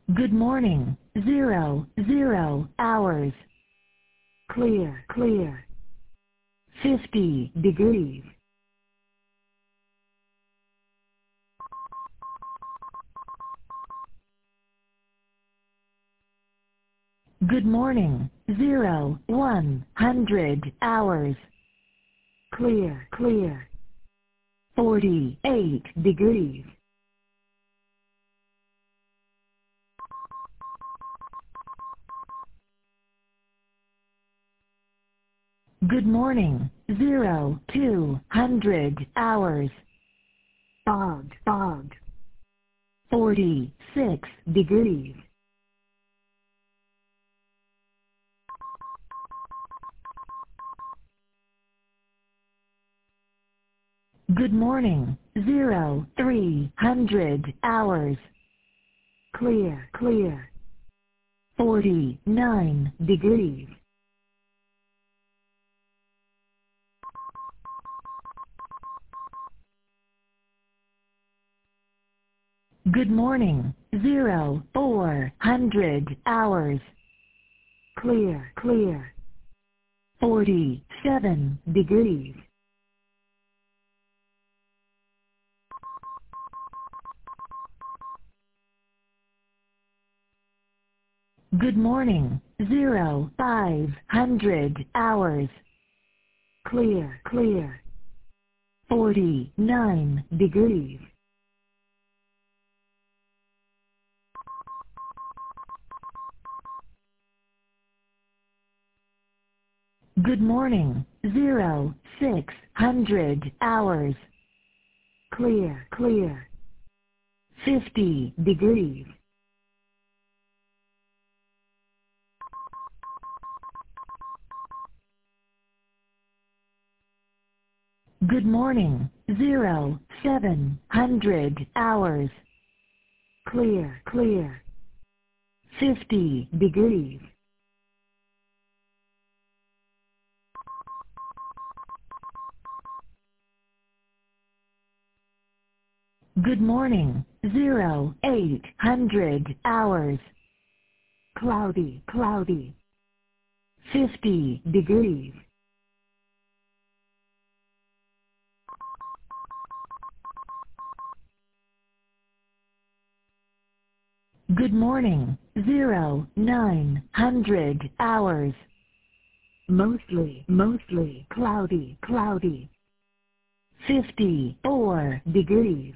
Good morning. 00 hours. Clear, clear. 50 degrees. Good morning. 100 hours. Clear, clear. 48 degrees. Good morning. 200 hours. Fog, fog. 46 degrees. Good morning. 300 hours. Clear, clear. 49 degrees. Good morning. 400 hours. Clear, clear. 47 degrees. Good morning. 500 hours. Clear, clear. 49 degrees. Good morning. 600 hours. Clear, clear. 50 degrees. Good morning. 700 hours. Clear, clear. 50 degrees. Good morning. 800 hours. Cloudy, cloudy. 50 degrees. Good morning. 900 hours. Mostly cloudy, cloudy. 54 degrees.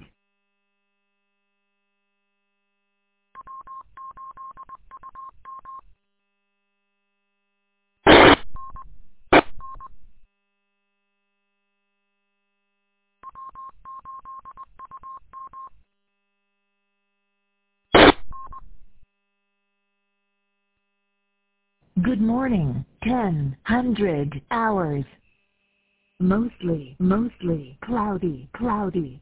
Good morning. 100 hours. Mostly cloudy, cloudy.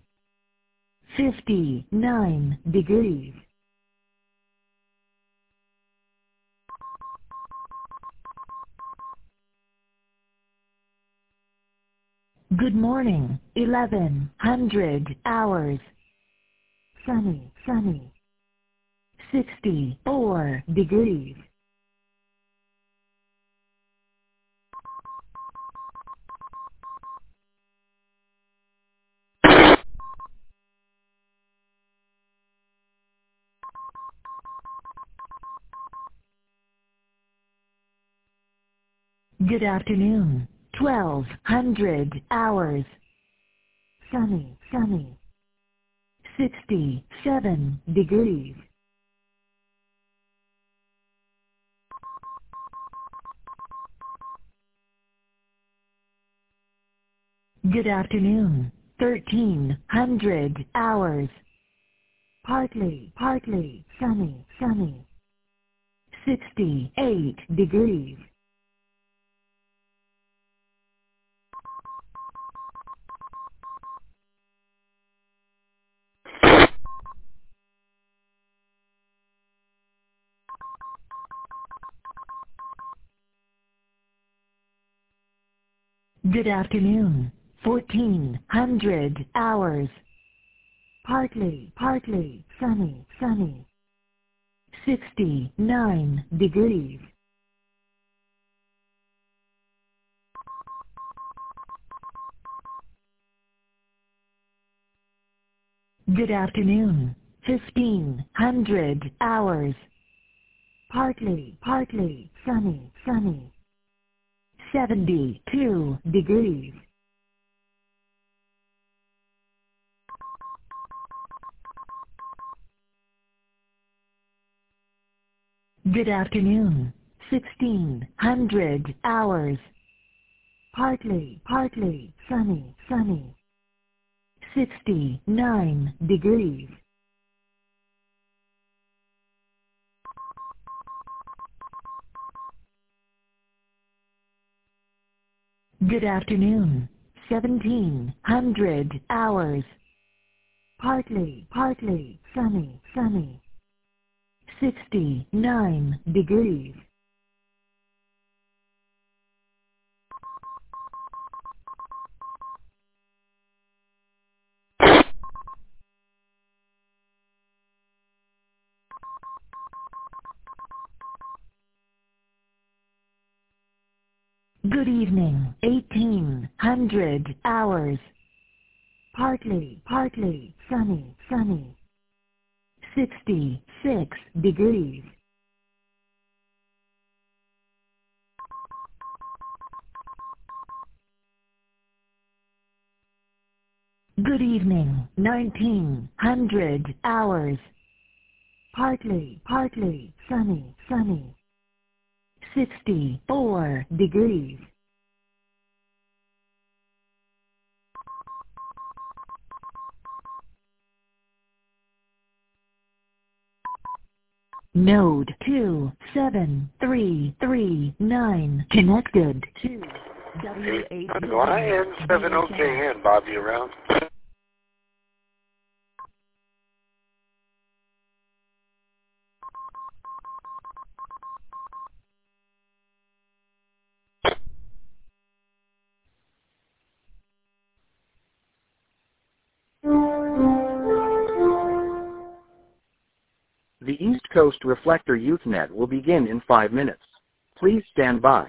59 degrees. Good morning. 1100 hours. Sunny, sunny. 64 degrees. Good afternoon. 1200 hours. Sunny, sunny. 67 degrees. Good afternoon. 1300 hours. Partly sunny, sunny. 68 degrees. Good afternoon. 1400 hours. Partly sunny, sunny. 69 degrees. Good afternoon. 1500 hours. Partly sunny. 72 degrees. Good afternoon. 1600 hours. Partly sunny. 69 degrees. Good afternoon. 1700 hours. Partly sunny. 69 degrees. Good evening. 1800 hours. Partly sunny. 66 degrees. Good evening. 1900 hours. Partly sunny. 64 degrees. Node 27339 connected to W8. YN7OKN, Bob, you around? The East Coast Reflector UthNet will begin in 5 minutes. Please stand by.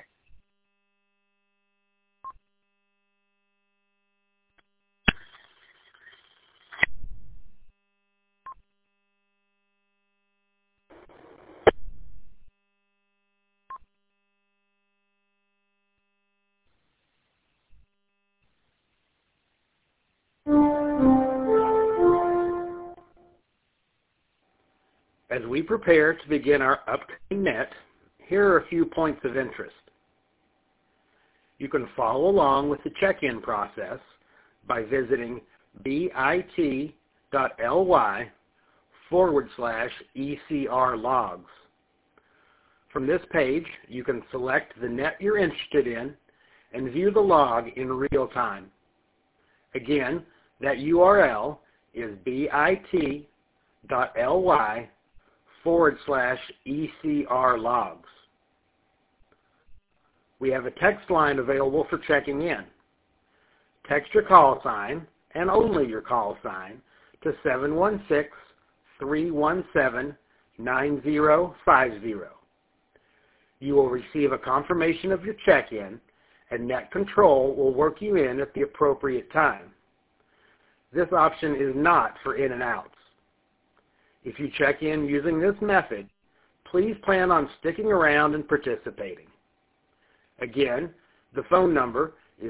As we prepare to begin our upcoming net, here are a few points of interest. You can follow along with the check-in process by visiting bit.ly/ECR logs. From this page, you can select the net you're interested in and view the log in real time. Again, that URL is bit.ly/ECR logs. We have a text line available for checking in. Text your call sign, and only your call sign, to 716-317-9050. You will receive a confirmation of your check-in, and Net Control will work you in at the appropriate time. This option is not for in and outs. If you check in using this method, please plan on sticking around and participating. Again, the phone number is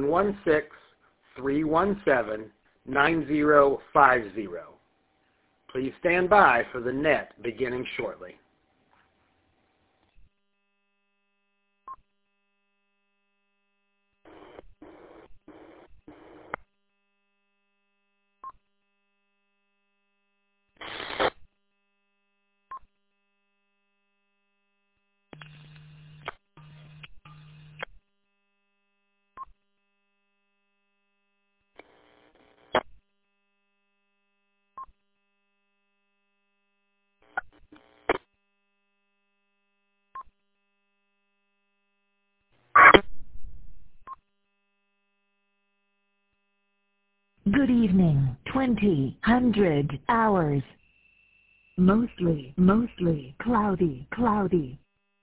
716-317-9050. Please stand by for the net beginning shortly. Good evening. 2000 hours. mostly cloudy.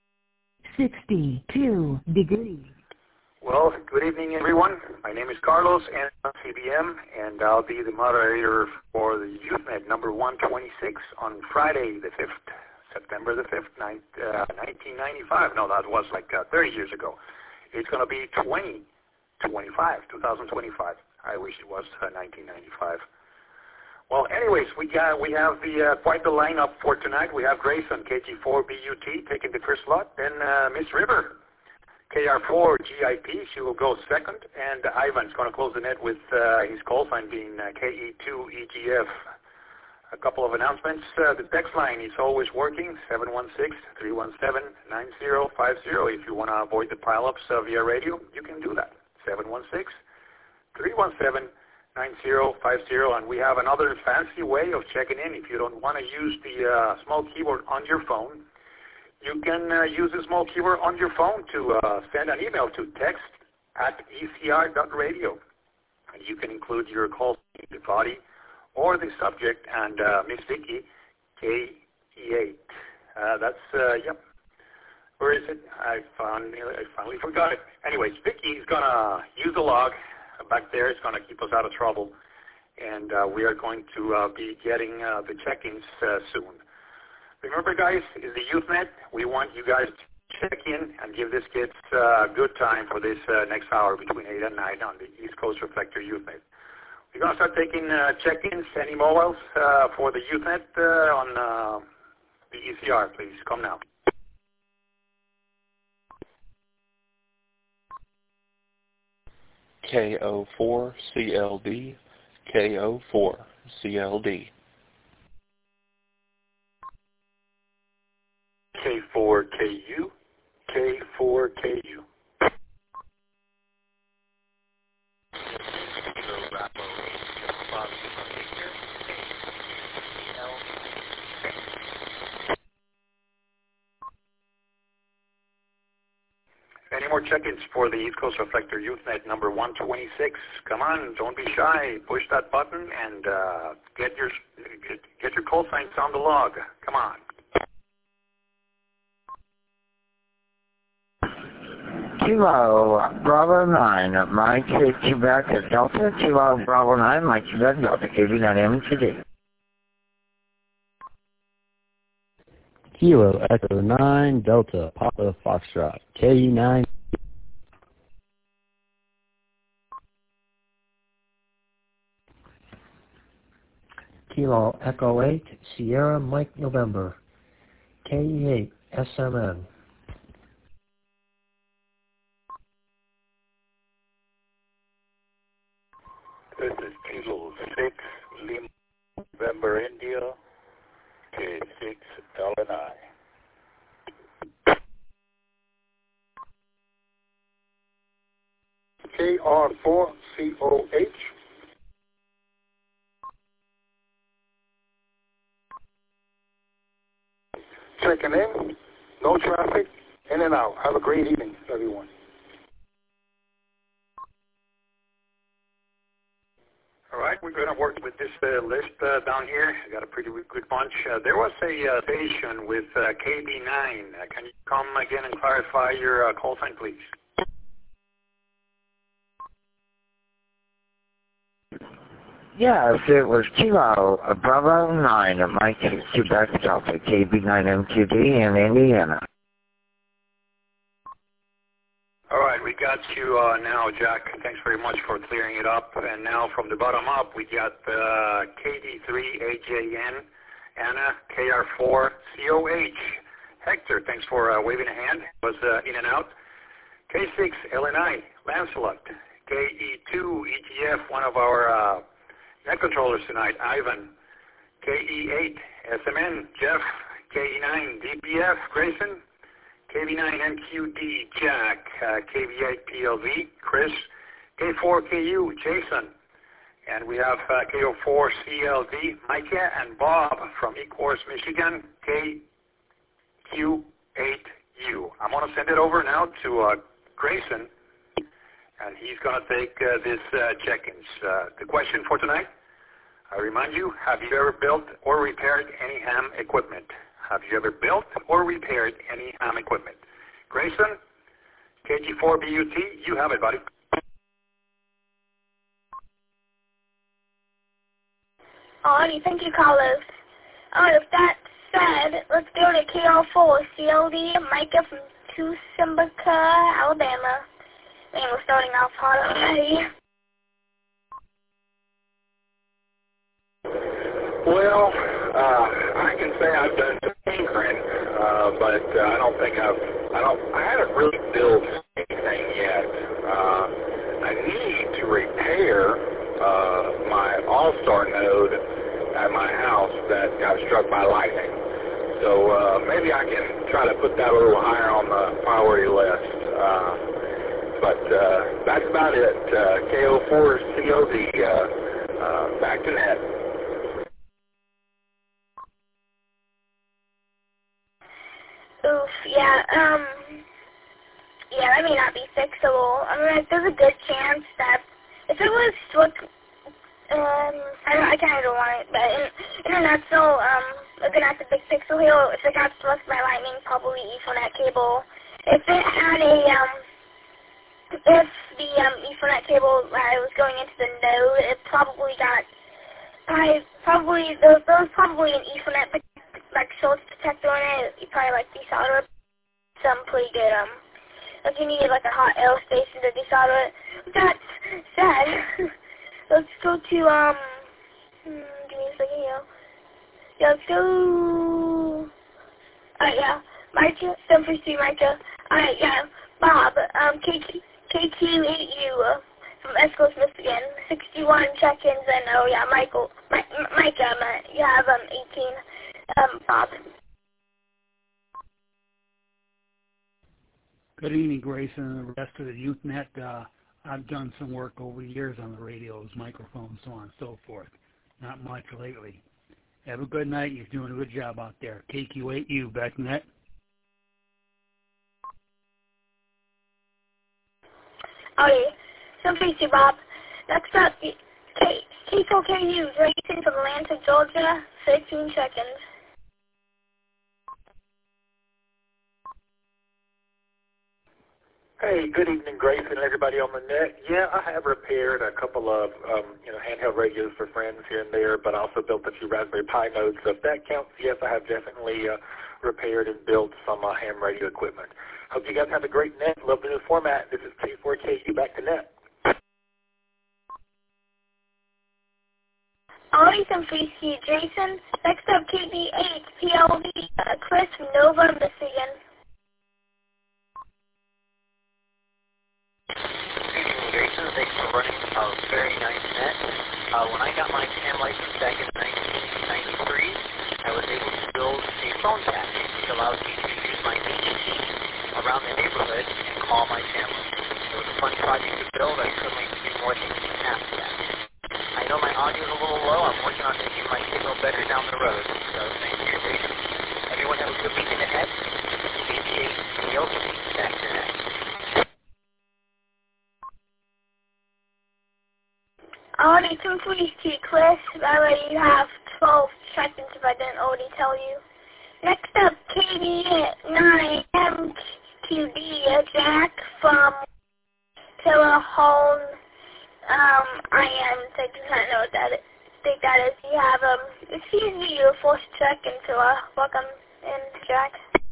62 degrees. Well, good evening, everyone. My name is Carlos, and I'm CBM, and I'll be the moderator for the YouthNet number 126 on Friday the 5th, September the 5th, 1995. No, that was like 30 years ago. It's going to be 2025. I wish it was 1995. Well, anyways, we have quite the lineup for tonight. We have Grayson, KG4BUT, taking the first slot. Then Miss River, KR4GIP, she will go second. And Ivan's going to close the net with his call sign being KE2EGF. A couple of announcements. The text line is always working, 716-317-9050. If you want to avoid the pileups via radio, you can do that, 716-317-9050. And we have another fancy way of checking in. If you don't want to use the small keyboard on your phone, you can use the small keyboard on your phone to send an email to text@ecr.radio. And you can include your call, the body, or the subject, and Miss Vicky, KE8. Yep. Where is it? I finally forgot it. Anyways, Vicky is going to use the log back there. It's going to keep us out of trouble. And we are going to be getting the check-ins soon. Remember, guys, is the YouthNet. We want you guys to check in and give this kids a good time for this next hour between 8 and 9 on the East Coast Reflector YouthNet. We're going to start taking check-ins, any mobiles for the YouthNet on the ECR, please. Come now. KO4CLD, KO4CLD. K4KU, K4KU. Any more check-ins for the East Coast Reflector YouthNet number 126? Come on, don't be shy. Push that button and get your call signs on the log. Come on. Kilo Bravo 9, Mike Quebec Delta. Kilo Bravo 9, Mike Quebec Delta. KB9M today. Kilo Echo 9 Delta Papa Foxtrot KU9. Kilo Echo 8 Sierra Mike November KE8 SMN. This is Kilo 6 Lima November India K6 LNI. KR4COH. Checking in, no traffic, in and out. Have a great evening, everyone. All right, we're going to work with this list down here. I got a pretty good bunch. There was a station with KB9. Can you come again and clarify your call sign, please? Yes, it was Kilo Bravo 9, Mike Quebec Delta, KB9MQD in Indiana. All right, we got you now, Jack. Thanks very much for clearing it up. And now from the bottom up, we got KD3AJN, Anna, KR4COH. Hector, thanks for waving a hand. Was in and out. K6 LNI, Lancelot. KE2EGF, one of our net controllers tonight, Ivan. KE8 SMN, Jeff. KE9 DPF, Grayson. KB9NQD, Jack, KB8 PLV, Chris, K4KU, Jason, and we have KO4CLD, Micah and Bob from Ecorse, Michigan, KQ8U. I'm going to send it over now to Grayson, and he's going to take this check-ins. The question for tonight, I remind you, have you ever built or repaired any ham equipment? Have you ever built or repaired any ham equipment? Grayson, KG4BUT, you have it, buddy. Alrighty, thank you, Carlos. Alright, with that said, let's go to KL4, CLD, Micah from Tucumcari, Alabama. Man, we're starting off hot already. Well, I can say I've done some tinkering, but I haven't really built anything yet. I need to repair my All-Star node at my house that got struck by lightning. So maybe I can try to put that a little higher on the priority list. But that's about it. KO4 COD, back to net. Oof, yeah, that may not be fixable. I mean, like, there's a good chance that if it was struck, I kind of don't want it, but international, looking at the big pixel here, if it got struck by lightning, probably Ethernet cable. If it had a, if the Ethernet cable that was going into the node, it probably got, there was probably an Ethernet like source protector on it. You probably like desolder some pretty good, like you needed like a hot air station to desolder it. That said, let's go to, give me a second here. Yeah, let's go, yeah, Micah, 733 Micah. Alright, yeah, Bob, KQ8U, from Escos, Michigan, 61 check-ins, and, oh yeah, Micah, you have, 18. Bob. Good evening, Grayson and the rest of the YouthNet. I've done some work over the years on the radios, microphones, so on and so forth. Not much lately. Have a good night. You're doing a good job out there. KQ8U, back to net. Okay, so thank you, Bob. Next up, K4KU, Grayson from Atlanta, Georgia, 15 seconds. Hey, good evening, Grayson and everybody on the net. Yeah, I have repaired a couple of, handheld radios for friends here and there, but I also built a few Raspberry Pi nodes. So if that counts, yes, I have definitely repaired and built some ham radio equipment. Hope you guys have a great net. Love the new format. This is K4KU, back to net. Alright, some free ski, Jason. Next up, KB8, PLV, Chris from Nova, Michigan. Jason, thanks for running a very nice net. When I got my TAM license back in 1993, I was able to build a phone package which allowed me to use my ADT around the neighborhood and call my family. It was a fun project to build. I couldn't wait to do more things past that. I know my audio is a little low. I'm working on making my signal better down the road. So thanks for your patience. Everyone have a good weekend ahead. KG8 back to net. Alright, some free ski, Chris. Already you have 12 seconds if I didn't already tell you. Next up, KB9MQD, Jack from Kilohone. I do not know what that is. Think that is. You have, excuse me, your first check into, welcome in, Jack.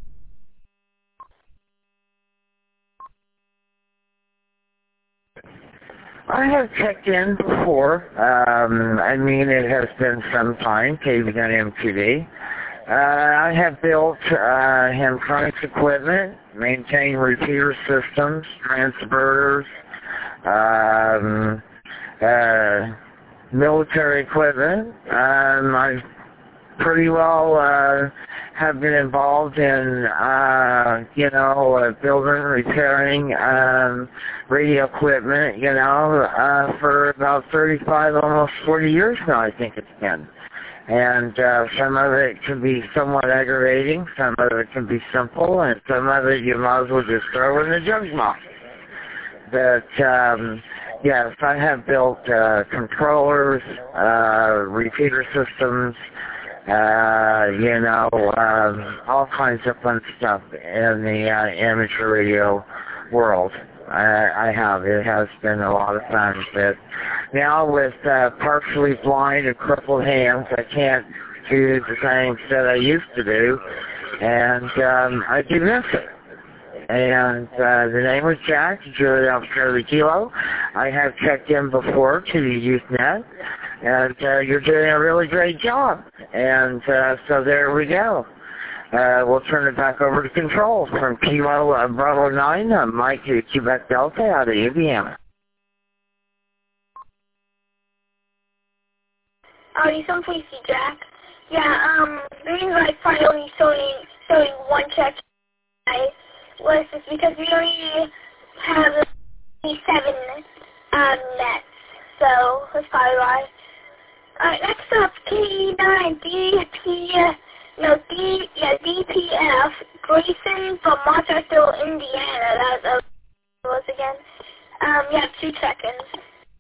I have checked in before. It has been some time, KB9MQD. I have built Hamtronics equipment, maintained repeater systems, transverters, military equipment. I pretty well have been involved in, building, repairing radio equipment, for about 35, almost 40 years now, I think it's been. And some of it can be somewhat aggravating, some of it can be simple, and some of it you might as well just throw in the junk box. But, Yes, I have built controllers, repeater systems, all kinds of fun stuff in the amateur radio world. I have. It has been a lot of fun. But now with partially blind and crippled hands, I can't do the things that I used to do, and I do miss it. And the name was Jack, Julie Albuquerque Kilo. I have checked in before to the Usenet, and you're doing a really great job. And so there we go. We'll turn it back over to control from Kilo Bravo 9, Mike Quebec Delta out of Indiana. Some please see Jack. Yeah, the reason I probably only showing one check was just because we only have 7 nets, so that's probably why. Alright, next up, DPF, Grayson from Montersville, Indiana. That was again. You have 2 seconds.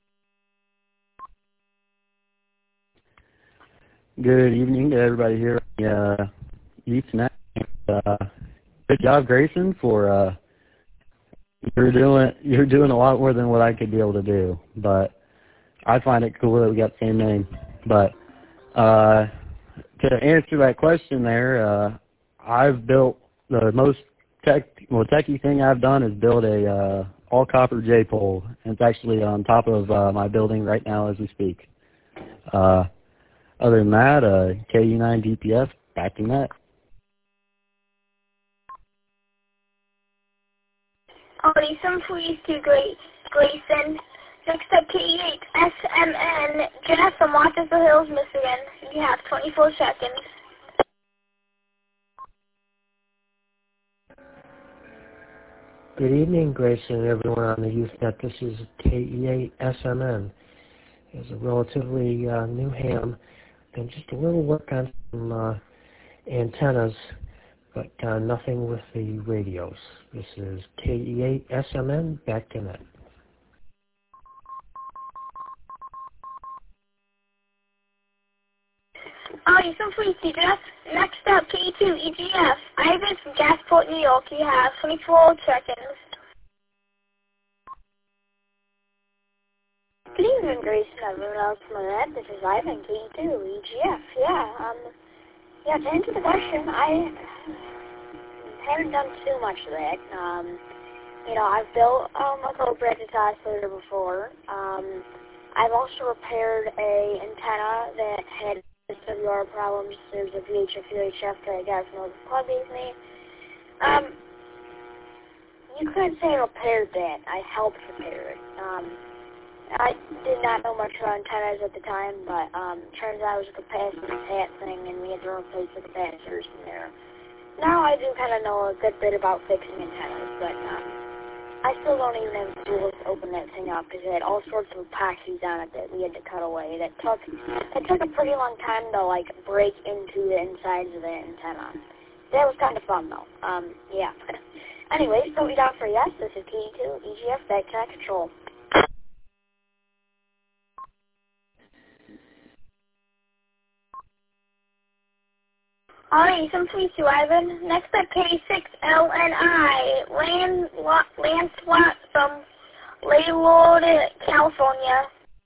Good evening to everybody here on the Usenet. Good job, Grayson, for you're doing a lot more than what I could be able to do. But I find it cool that we got the same name. But to answer that question there, I've built the most techie thing I've done is build a all copper J pole. And it's actually on top of my building right now as we speak. Other than that, KU9 DPF, back in that. Some please to Grayson. Next up, K8 SMN, Jeff from Montersville Hills, Michigan. You have 24 seconds. Good evening, Grayson, and everyone on the Usenet. This is KE8 SMN. It's a relatively new ham. Done just a little work on some antennas, but nothing with the radios. This is KE8 SMN, back to net. Some please see Jeff. Next up, K2 EGF. Ivan from Gasport, New York. You have 24 seconds. Good evening, Grace, and everyone else from the net. This is Ivan, K2, EGF. To answer the question, I haven't done too much of that. I've built a Cobra oscillator before. I've also repaired a antenna that had SWR problems. There's a VHF, UHF that I got from the club gave me. You couldn't say I repaired that. I helped repair it. I did not know much about antennas at the time, but turns out it was a capacitor hat thing, and we had to replace the capacitors in there. Now I do kind of know a good bit about fixing antennas, but I still don't even have tools to open that thing up because it had all sorts of epoxies on it that we had to cut away. That took a pretty long time to break into the insides of the antenna. That was kind of fun though. Anyway, so we got for yes. This is K2 EGF back to control. Some please to Ivan. Next up, K6LNI, Lance Watt from Lakewood, California.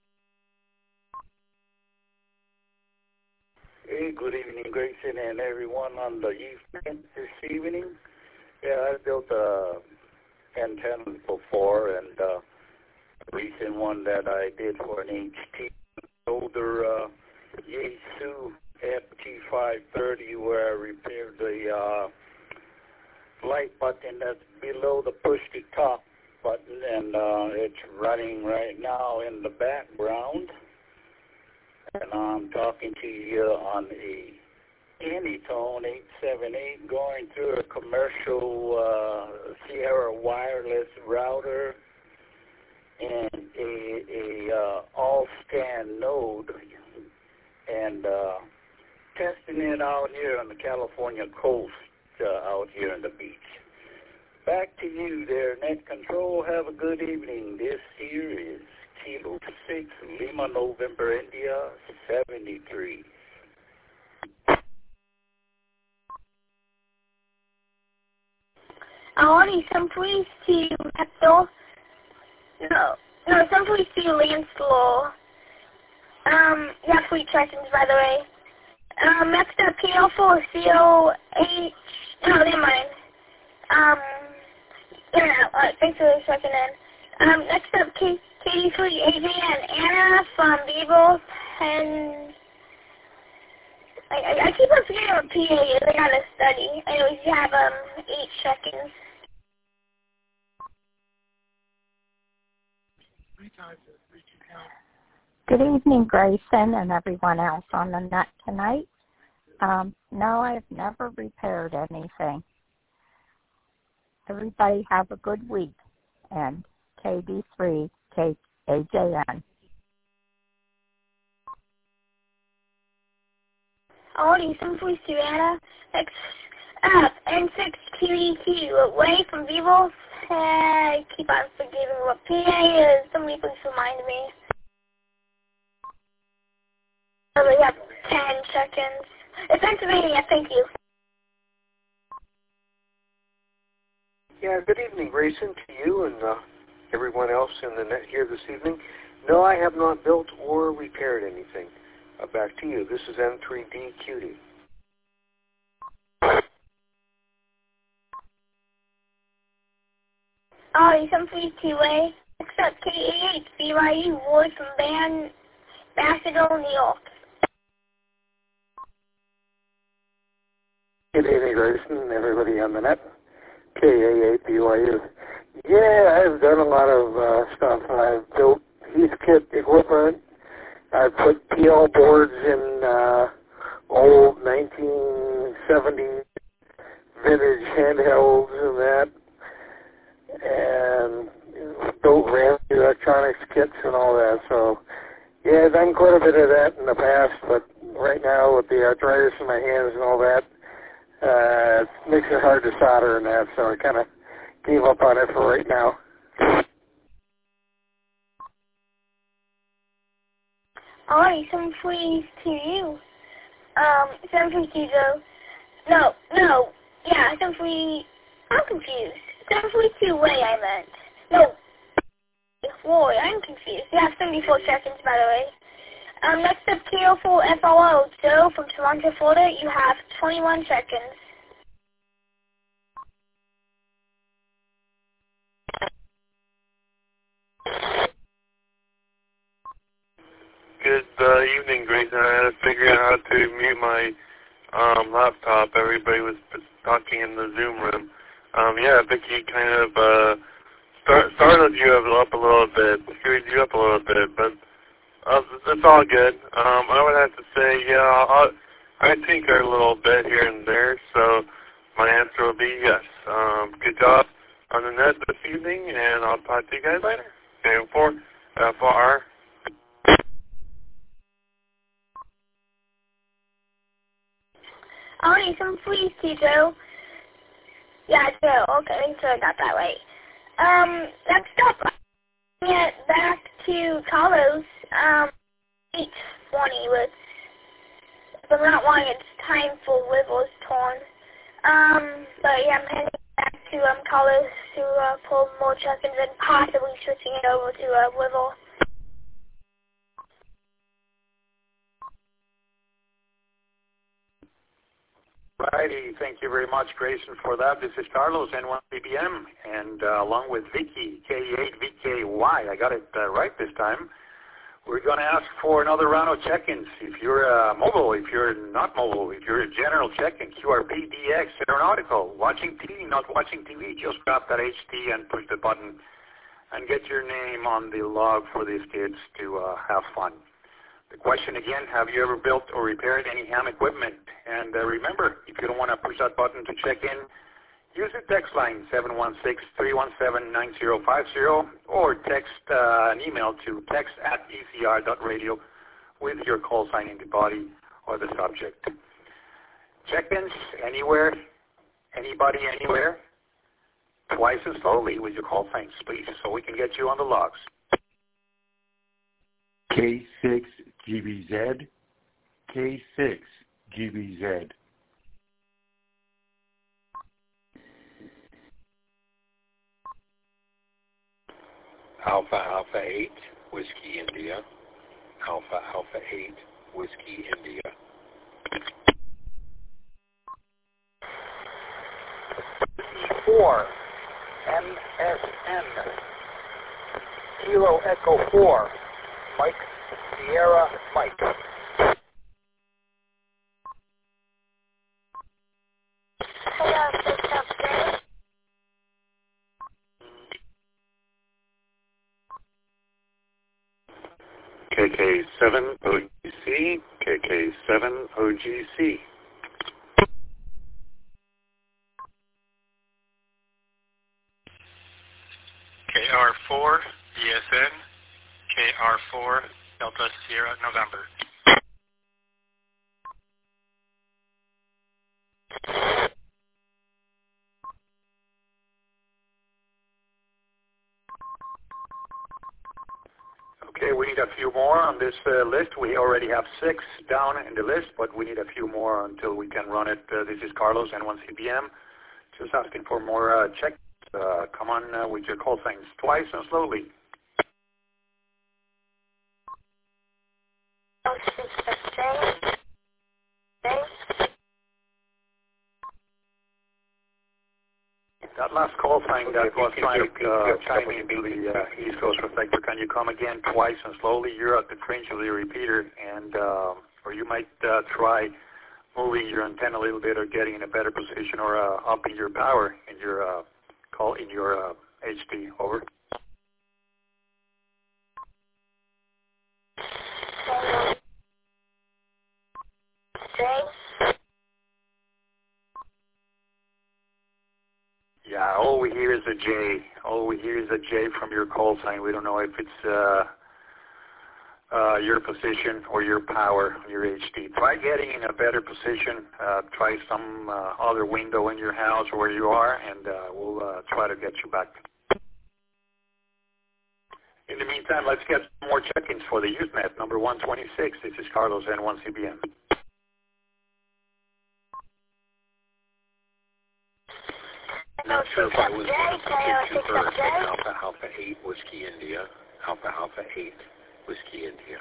Hey, good evening, Grayson, and everyone on the Usenet this evening. Yeah, I built antennas before, and the recent one that I did for an HT older Yaesu FT530 where I repaired the light button that's below the push-to-talk button, and it's running right now in the background. And I'm talking to you on a Anytone 878 going through a commercial Sierra wireless router and a all-scan node, and testing it out here on the California coast, out here on the beach. Back to you there, Net Control. Have a good evening. This here is Kilo 6, Lima, November, India, 73. Alrighty, some police to Hector. No, some police to Lance Law. Yeah, fleet check-ins, by the way. Next up, PL4, COH, no, never mind. Yeah, thanks for checking in. Next up, KD3, AJ, and Anna from Beagle, and I keep on forgetting what PA is. I gotta study. Anyways, you have 8 check-ins. Good evening, Grayson, and everyone else on the net tonight. No, I've never repaired anything. Everybody have a good week. And KD3, AJN. Alrighty, some police to Anna. Next up, N6 QEQ, away from Vivo. I keep on forgetting what PA is. Somebody please remind me. We have 10 seconds. It's Pennsylvania, thank you. Yeah, good evening, Grayson, to you and everyone else in the net here this evening. No, I have not built or repaired anything. Back to you. This is N3D Cutie. Alright, some police two-way. Except KAH, BYU, Ward from Basildon, New York. Good evening, Grayson, and everybody on the net. KAA BYU. Yeah, I've done a lot of stuff. I've built Heathkit equipment. I've put PL boards in old 1970 vintage handhelds and that, and built RAM electronics kits and all that. So, yeah, I've done quite a bit of that in the past, but right now with the arthritis in my hands and all that, it makes it hard to solder and that, so I kind of gave up on it for right now. Alright, some please to you. Some please to Joe. No, yeah, some please, I'm confused. Some please to Way, I meant. No, boy, I'm confused. You have 74 seconds, by the way. Next up, KO4 FLO, Joe from Toronto, Florida. You have 21 seconds. Good evening, Grayson. I had to figure out how to mute my laptop. Everybody was talking in the Zoom room. Yeah, Vicky kind of startled you up a little bit, screwed you up a little bit, but it's all good. I would have to say, yeah, I tinker a little bit here and there, so my answer will be yes. Good job on the net this evening, and I'll talk to you guys later. Okay, for our Alright, some please to Joe. Yeah, Joe. Okay, so I got that right. Next up, get back to Carlos. 8:20 with, if I'm not wrong, it's time for Wibbles torn. But yeah, I'm heading back to Carlos to pull more check-ins and possibly switching it over to Wibble. Righty, thank you very much, Grayson, for that. This is Carlos, N1BBM, and along with Vicky, K8VKY. I got it right this time. We're going to ask for another round of check-ins. If you're mobile, if you're not mobile, if you're a general check-in, QRP, DX, aeronautical, watching TV, not watching TV, just grab that HT and push the button and get your name on the log for these kids to have fun. The question again, have you ever built or repaired any ham equipment? And remember, if you don't want to push that button to check in, use the text line 716-317-9050 or text an email to text@ecr.radio with your call sign in the body or the subject. Check-ins anywhere, anybody, anywhere, twice as slowly with your call signs, please, so we can get you on the logs. K6GBZ, K6GBZ. Alpha Alpha 8, Whiskey India. Alpha Alpha 8, Whiskey India. E4, MSN, Kilo Echo 4, Mike Sierra Mike. KK7 OGC, KK7 OGC. KR4 DSN, KR4 Delta Sierra November. Okay, we need a few more on this list. We already have 6 down in the list, but we need a few more until we can run it. This is Carlos, N1CBM. Just asking for more checks. Come on with your call signs twice and slowly. That last call sign that was trying to chime into the East Coast reflector, can you come again twice and slowly? You're at the fringe of the repeater, and or you might try moving your antenna a little bit or getting in a better position or upping your power in your call in your HD. Over. Yeah, all we hear is a J. All we hear is a J from your call sign. We don't know if it's your position or your power, your HD. Try getting in a better position. Try some other window in your house or where you are, and we'll try to get you back. In the meantime, let's get some more check-ins for the Usenet, number 126. This is Carlos, N1CBM. Not sure if I was one first. Alpha Alpha 8, Whiskey India. Alpha Alpha 8, Whiskey India.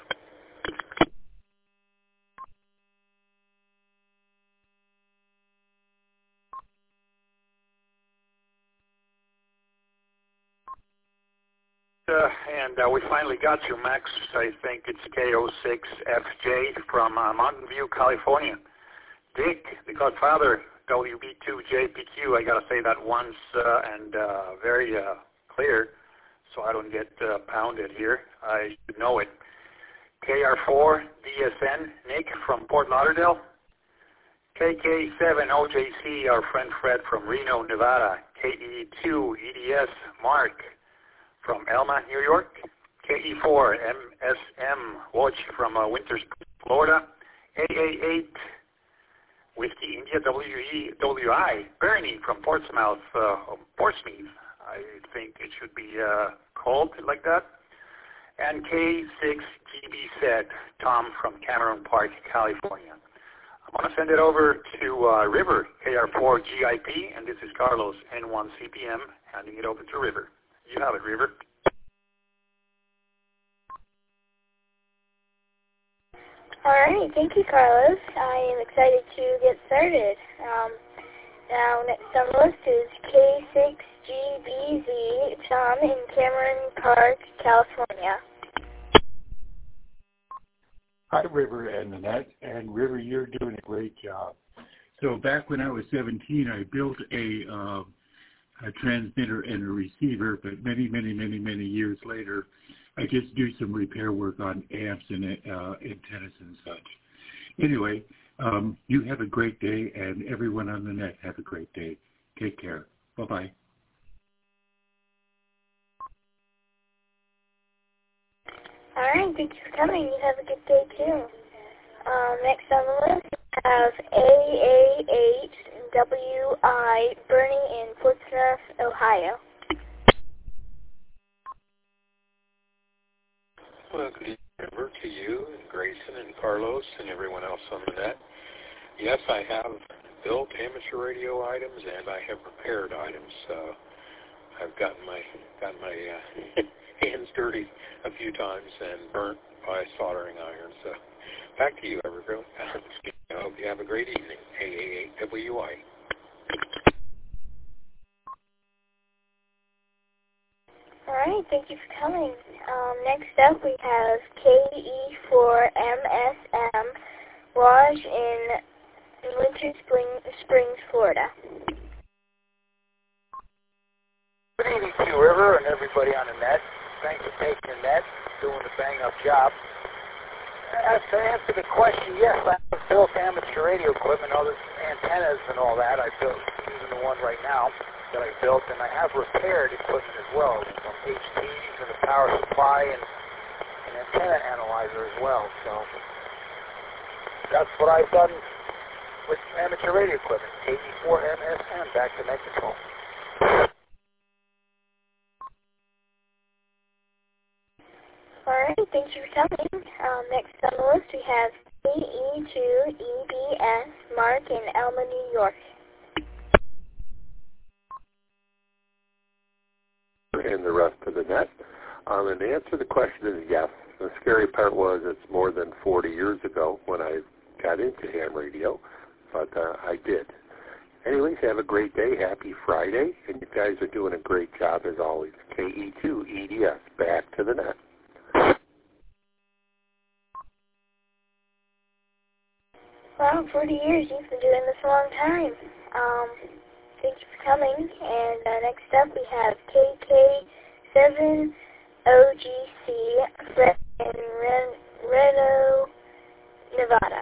And we finally got you, Max. I think it's K06FJ from Mountain View, California. Dick, the Godfather, WB2JPQ. I got to say that once and very clear so I don't get pounded here. I should know it. KR4 DSN, Nick from Fort Lauderdale. KK7OJC, our friend Fred from Reno, Nevada. KE2 EDS, Mark from Elma, New York. KE4 MSM, Watch from Winters, Florida. AA8 Whiskey India, WI, Bernie from Portsmouth, Portsmouth, I think it should be called like that. And K6GB Tom from Cameron Park, California. I'm going to send it over to River, KR4GIP, and this is Carlos, N1CBM, handing it over to River. You have it, River. Alright, thank you, Carlos. I am excited to get started. Now, next on the list is K6GBZ, Tom in Cameron Park, California. Hi, River and Nanette. And River, you're doing a great job. So back when I was 17, I built a transmitter and a receiver, but many years later, I just do some repair work on amps and antennas and such. Anyway, you have a great day, and everyone on the net have a great day. Take care. Bye-bye. All right, thank you for coming. You have a good day, too. Next on the list, we have AA8WI, Bernie in Portsmouth, Ohio. Well, good River, to you and Grayson and Carlos and everyone else on the net. Yes, I have built amateur radio items and I have repaired items. I've gotten my hands dirty a few times and burnt by soldering iron. So back to you, Evergreen. I hope you have a great evening. AAAWI. All right, thank you for coming. Next up, we have KE4MSM Lodge in Winter Springs, Florida. Good evening to you, River, and everybody on the net. Thanks for taking the net, doing a bang-up job. To answer the question, yes, I have built amateur radio equipment, all this antennas and all that. I built using the one right now that I built, and I have repaired equipment as well, from HTs and the power supply and an antenna analyzer as well. So that's what I've done with amateur radio equipment. KE4MSM, back to net control. All right, thanks for coming. Next on the list, we have KE2EBS Mark in Elma, New York. And the rest of the net. And the answer to the question is yes. The scary part was it's more than 40 years ago when I got into ham radio, but I did. Anyways, have a great day. Happy Friday. And you guys are doing a great job as always. KE2EDS, back to the net. Wow, 40 years. You've been doing this a long time. Thank you for coming. And next up, we have KK7OGC Fred in Reno, Nevada.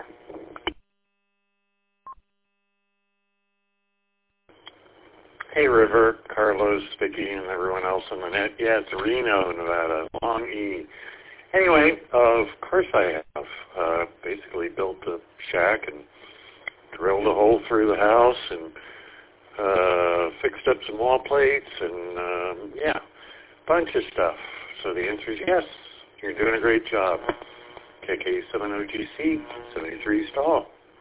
Hey, River, Carlos, Vicky, and everyone else on the net. Yeah, it's Reno, Nevada, long E. Anyway, of course I have basically built a shack and drilled a hole through the house and fixed up some wall plates and, yeah, bunch of stuff. So the answer is yes, you're doing a great job. KK7OGC, 73 stall.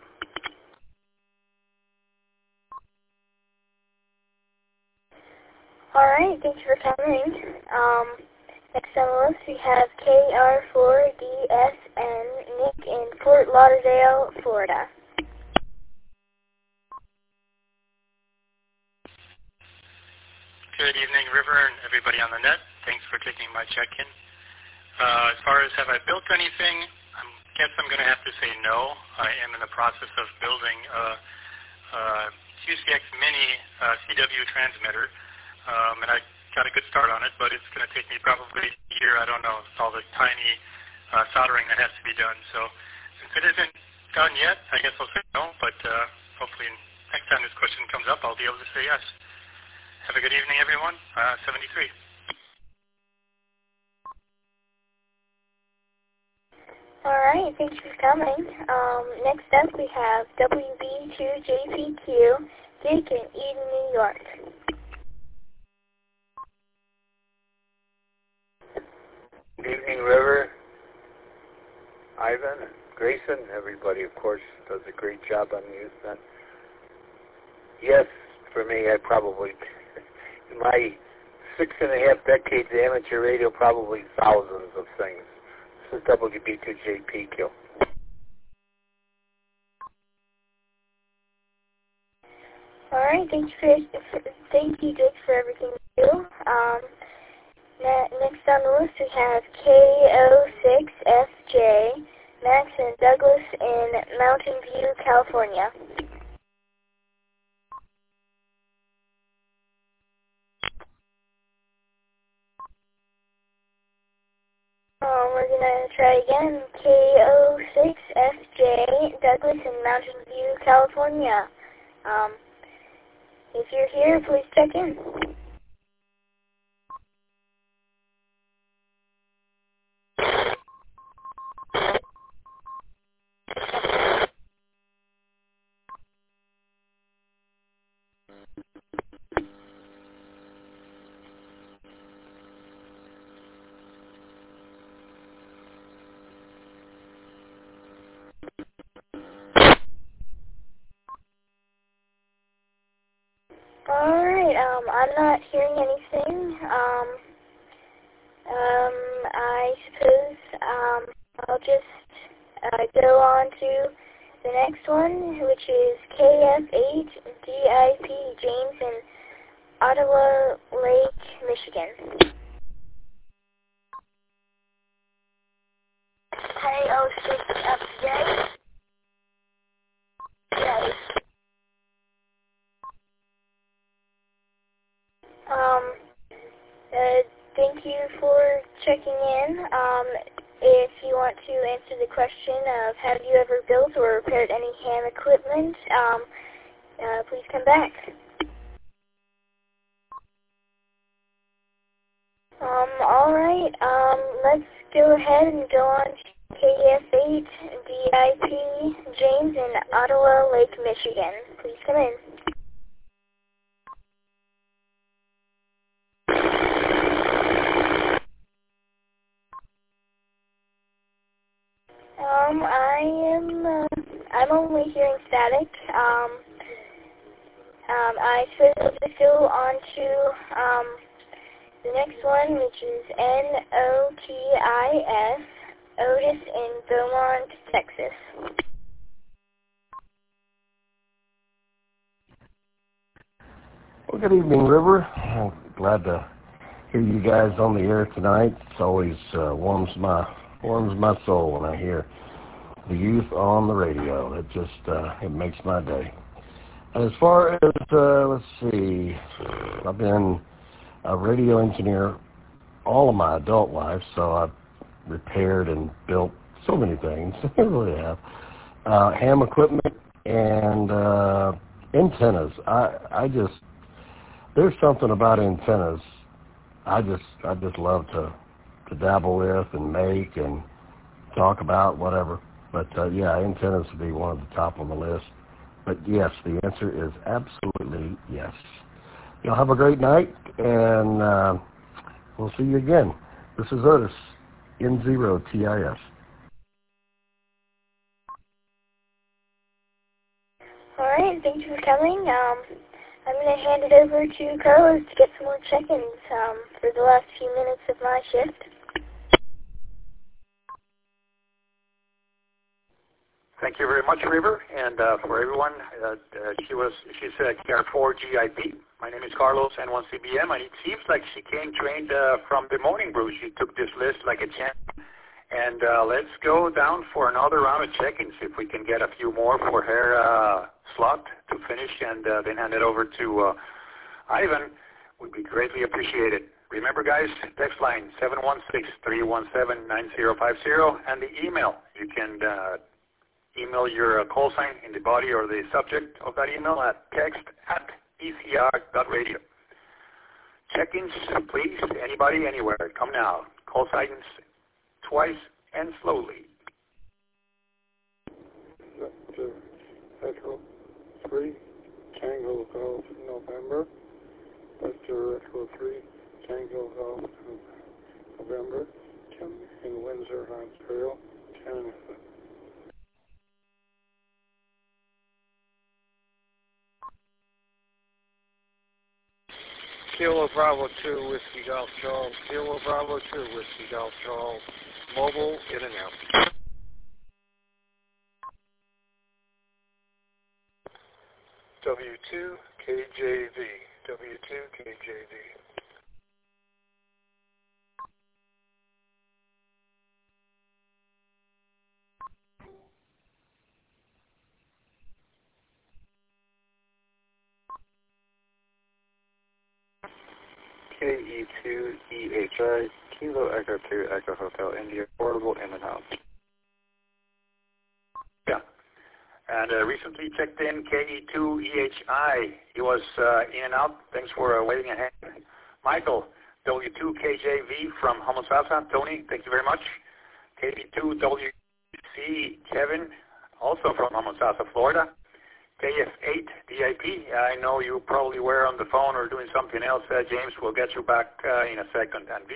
All right, thanks for coming. Next on the list, we have KR4DSN Nick in Fort Lauderdale, Florida. Good evening, River, and everybody on the net. Thanks for taking my check-in. As far as have I built anything, I guess I'm going to have to say no. I am in the process of building a QCX Mini CW transmitter, and I got a good start on it, but it's going to take me probably a year. I don't know. It's all the tiny soldering that has to be done. So since it isn't done yet, I guess I'll say no, but hopefully next time this question comes up, I'll be able to say yes. Have a good evening, everyone. 73. All right, thanks for coming. Next up, we have WB2JPQ Dick in Eden, New York. Good evening, River, Ivan, Grayson, everybody, of course, does a great job on the Usenet. Yes, for me, I probably, in my 6.5 decades of amateur radio, probably thousands of things. This is WB2JPQ. All right, thank you, Dick, for everything you do. Next on the list, we have KO6FJ, Max and Douglas in Mountain View, California. We're going to try again. KO6FJ, Douglas in Mountain View, California. If you're here, please check in. Alright, I'm not hearing anything. I suppose, I'll just, go on to the next one, which is KF8DIP James in Ottawa Lake, Michigan. K06FJ. Thank you for checking in. If you want to answer the question of have you ever built or repaired any ham equipment, please come back. Alright, let's go ahead and go on to KF8DIP James in Ottawa Lake, Michigan. Please come in. I'm only hearing static. I suppose I'll just go on to, the next one, which is NOTIS, Otis in Beaumont, Texas. Well, good evening, River. I'm glad to hear you guys on the air tonight. It's always warms my soul when I hear the youth on the radio. It just it makes my day. As far as let's see, I've been a radio engineer all of my adult life, so I've repaired and built so many things. I really have. Ham equipment and antennas. I just there's something about antennas I just love to dabble with and make and talk about, whatever. But yeah, antennas would be one of the top on the list. But yes, the answer is absolutely yes. Y'all have a great night, and we'll see you again. This is Otis, N0TIS. Alright, thank you for coming. I'm going to hand it over to Carlos to get some more check-ins for the last few minutes of my shift. Thank you very much, River, and for everyone, she's KR4GIP. My name is Carlos, N1CBM, and it seems like she came trained from the morning brew. She took this list like a champ. And let's go down for another round of check-ins if we can get a few more for her slot to finish, and then hand it over to Ivan. Would be greatly appreciated. Remember, guys, text line 716-317-9050, and the email. You can email your call sign in the body or the subject of that email at text@ecr.radio. Check-ins, please. Anybody, anywhere. Come now. Call signs twice and slowly. Echo 3, Tango Golf, November. Vector Echo 3, Tango Golf, November. Tim in Windsor, Ontario, Canada. Kilo Bravo 2, Whiskey Golf Charles. Kilo Bravo 2, Whiskey Golf Charles. Mobile in and out. W2KJV. W2KJV. KE2EHI, Kilo Echo 2, Echo Hotel India, portable in and out. Yeah. And recently checked in KE2EHI. He was in and out. Thanks for waiting ahead. Michael, W2KJV from Homosassa. Tony, thank you very much. KE2WC, Kevin, also from Homosassa, Florida. KF8DIP, I know you probably were on the phone or doing something else. James, we'll get you back in a second. And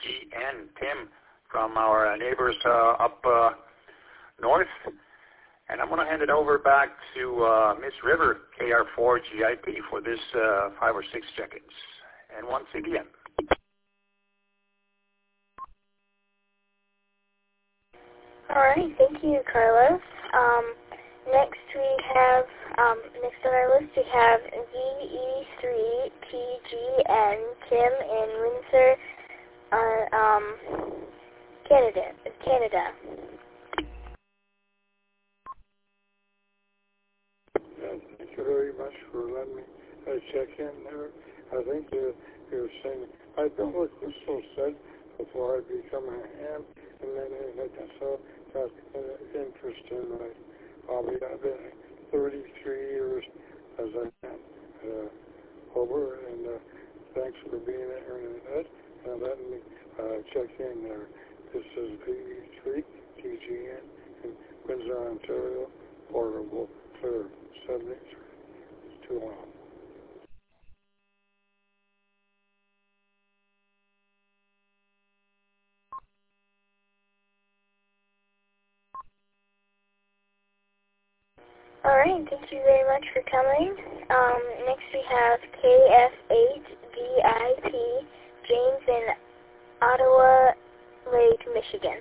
VE3TGN, Tim, from our neighbors up north. And I'm going to hand it over back to Miss River, KR4GIP, for this 5 or 6 check-ins. And once again. All right, thank you, Carlos. Next next on our list we have VE3TGN, Kim in Windsor, Canada. Thank you very much for letting me check in there. I think you're saying, I built a crystal set before I become a ham, and then I got interest in my hobby. I've been 33 years as a ham over, and thanks for being there and letting me check in there. This is VE3TGN in Windsor, Ontario, Portable, Clear, 7321. All right, thank you very much for coming. Next we have KF8VIP, James in Ottawa Lake, Michigan.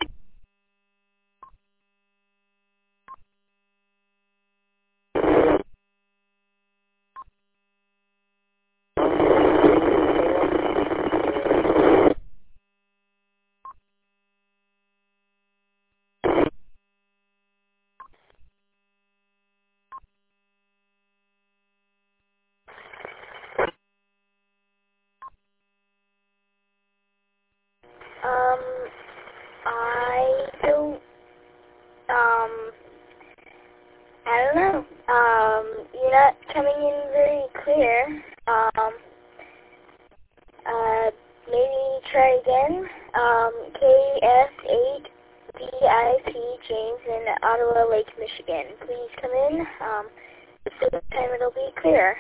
I don't know. You're not coming in very clear. Maybe try again. KF8VIP James in Ottawa Lake, Michigan. Please come in. This time it'll be clear.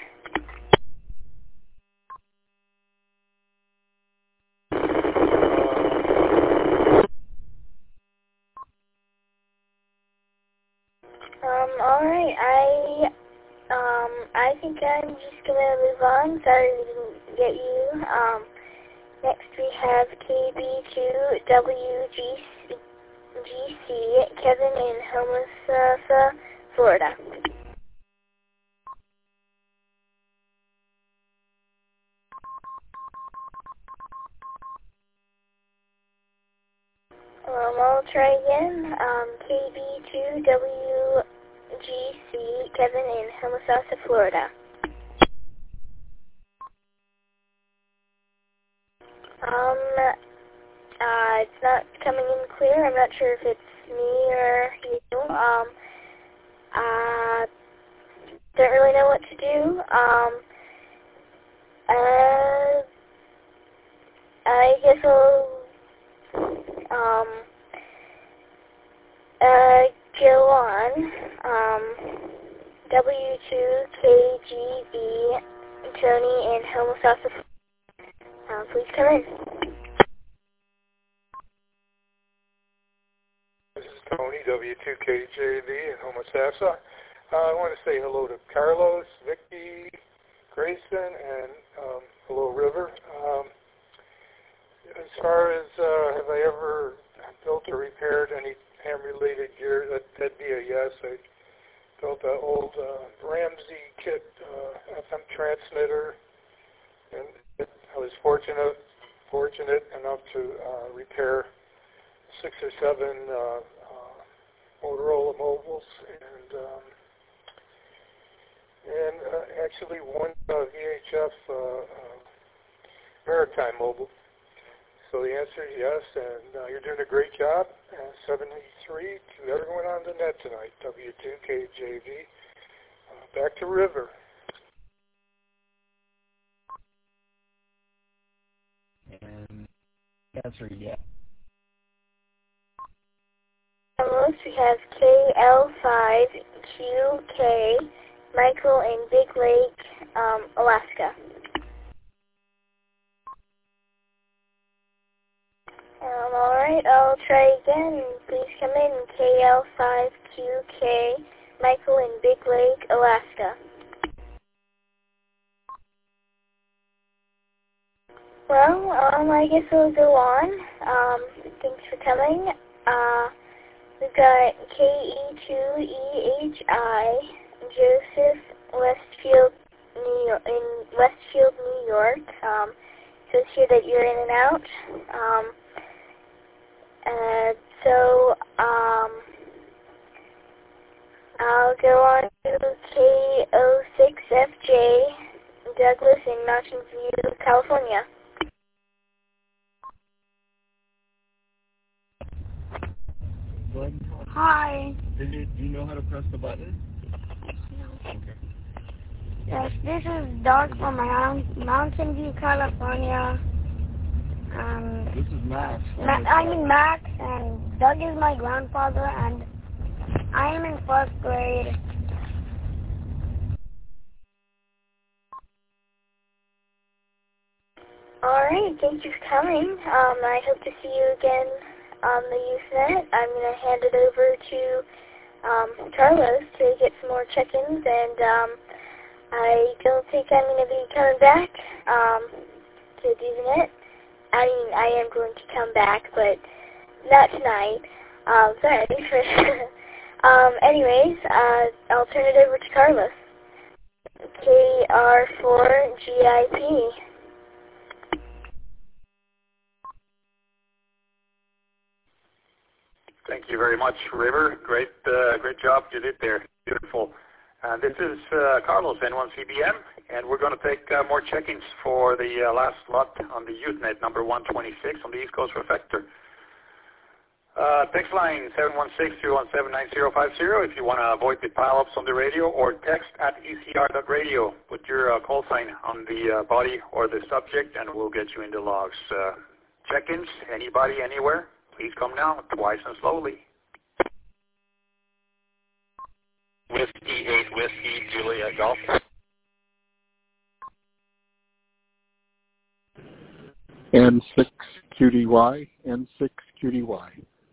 All right. I think I'm just gonna move on. Sorry we didn't get you. Next we have KB2WGC, Kevin in Homosassa, Florida. I'll try again. KB2WGC, Kevin in Homosassa, Florida. It's not coming in clear. I'm not sure if it's me or you. Don't really know what to do. I guess I'll go on. W2KGB, Tony in Homosassa. Please come in. This is Tony, W2KJV in Homosassa. I want to say hello to Carlos, Vicky, Grayson, and hello, River. As far as have I ever built or repaired any ham-related gear, that'd be a yes. I built an old Ramsey kit FM transmitter, and I was fortunate enough to repair 6 or 7 Motorola mobiles, and actually one VHF Maritime mobile. So the answer is yes, and you're doing a great job. 73 to everyone on the net tonight, W2KJV. Back to River. And answer yes. Almost, we have KL5QK, Michael in Big Lake, Alaska. Alright. Alright, I'll try again. Please come in, KL5QK, Michael in Big Lake, Alaska. Well, I guess we'll go on. Thanks for coming. We've got KE2EHI, Joseph Westfield, in Westfield, New York. Says here that you're in and out. I'll go on to K06FJ, Douglas in Mountain View, California. Hi. Do you know how to press the button? Okay. Yes, this is Doug from Mountain View, California. This is Max. I'm Max, and Doug is my grandfather, and I am in 1st grade. Alright, thank you for coming. I hope to see you again on the Usenet. I'm going to hand it over to Carlos to get some more check-ins, and I don't think I'm going to be coming back to Usenet. I mean, I am going to come back, but not tonight. Sorry for anyways, I'll turn it over to Carlos. KR4GIP. Thank you very much, River. Great job you did there. Beautiful. This is Carlos, N1CBM, and we're going to take more check-ins for the last slot on the Usenet, number 126 on the East Coast for Vector. Text line 716-217-9050 if you want to avoid the pile-ups on the radio, or text at ecr.radio. Put your call sign on the body or the subject, and we'll get you in the logs. Check-ins, anybody, anywhere? Please come now, twice and slowly. Whiskey 8 Whiskey, Juliet Golf. N6 QDY, N6 QDY.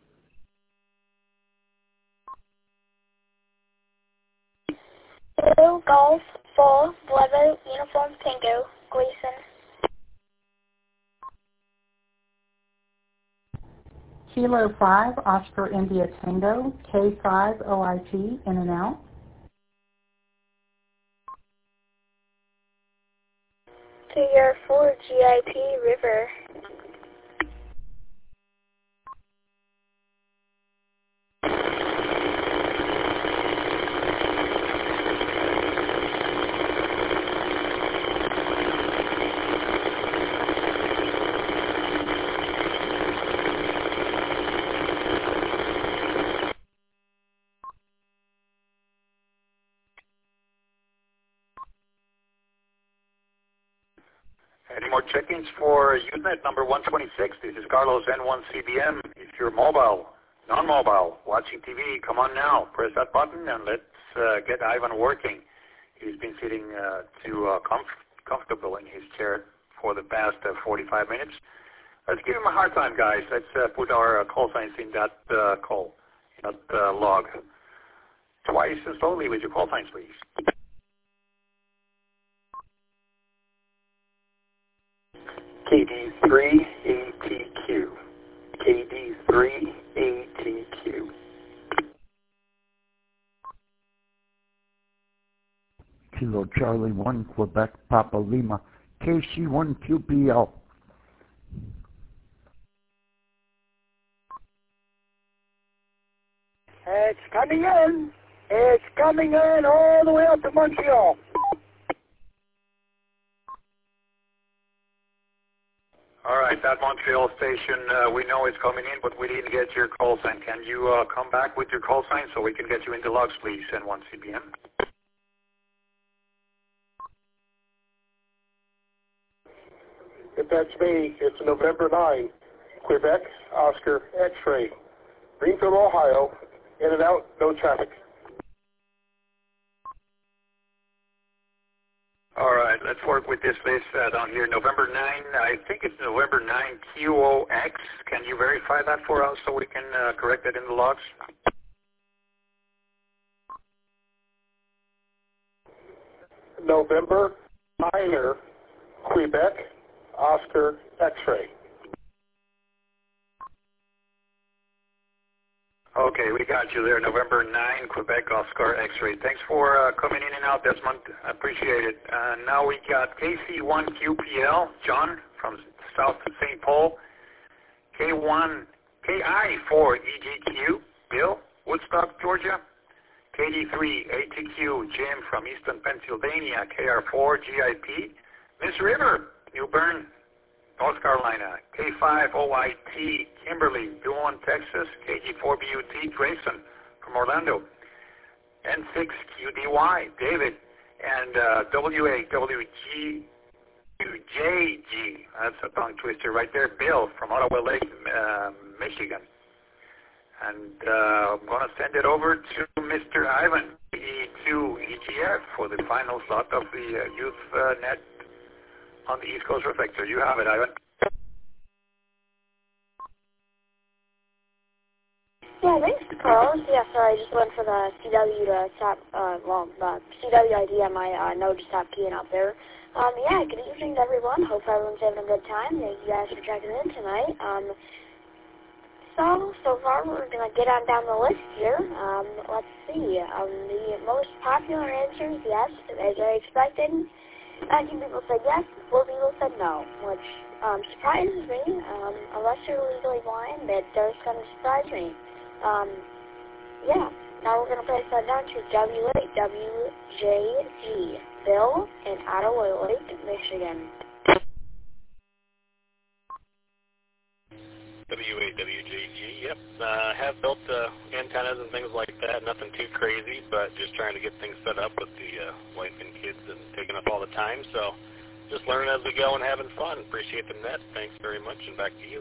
Hello, Golf 4, Bravo, Uniform Tango, Gleason. Kilo 5, Oscar India Tango, K5 OIT, in and out. KR4 GIP River. Any more check-ins for Usenet number 126? This is Carlos, N1CBM. If you're mobile, non-mobile, watching TV, come on now. Press that button and let's get Ivan working. He's been sitting too comfortable in his chair for the past 45 minutes. Let's give him a hard time, guys. Let's put our call signs in that call, in that log. Twice and slowly with your call signs, please. KD3ATQ. KD3ATQ. Kilo Charlie 1, Quebec, Papa Lima, KC1QPL. It's coming in. It's coming in all the way up to Montreal. All right, that Montreal station, we know it's coming in, but we didn't get your call sign. Can you come back with your call sign so we can get you into logs, please, N1CBM? If that's me, it's November 9, Quebec, Oscar, X-ray, Greenfield, Ohio, in and out, no traffic. All right, let's work with this list down here. November 9, I think it's November 9 QOX. Can you verify that for us so we can correct it in the logs? November, Minor, Quebec, Oscar, X-ray. Okay, we got you there. November 9, Quebec, Oscar, X-ray. Thanks for coming in and out, Desmond. I appreciate it. Now we got KC1QPL, John from South St. Paul. KI4EGQ, Bill, Woodstock, Georgia. KD3ATQ, Jim from Eastern Pennsylvania. KR4GIP, Miss River, New Bern, North Carolina. K5OIT, Kimberly, Duane, Texas. KG4BUT, Grayson from Orlando. N6QDY, David. And WAWGJG, that's a tongue twister right there, Bill from Ottawa Lake, Michigan. And I'm going to send it over to Mr. Ivan, E2EGF, for the final slot of the Youth Net on the East Coast Reflector. You have it, Ivan. Yeah, thanks, Carl. Yeah, sorry, I just went for the CW to stop, the CW ID on my node to stop keying out there. Yeah, good evening to everyone. Hope everyone's having a good time. Thank you guys for checking in tonight. So far we're going to get on down the list here. Let's see. The most popular answers, yes, as I expected. 19 people said yes, 4 people said no, which surprises me. Unless you're legally blind, that does kind of surprise me. Yeah, now we're going to place that down to W8WJG, Bill in Ottawa Lake, Michigan. W8WJG, yep. Have built antennas and things like that. Nothing too crazy, but just trying to get things set up with the wife and kids and taking up all the time. So just learning as we go and having fun. Appreciate the net. Thanks very much, and back to you.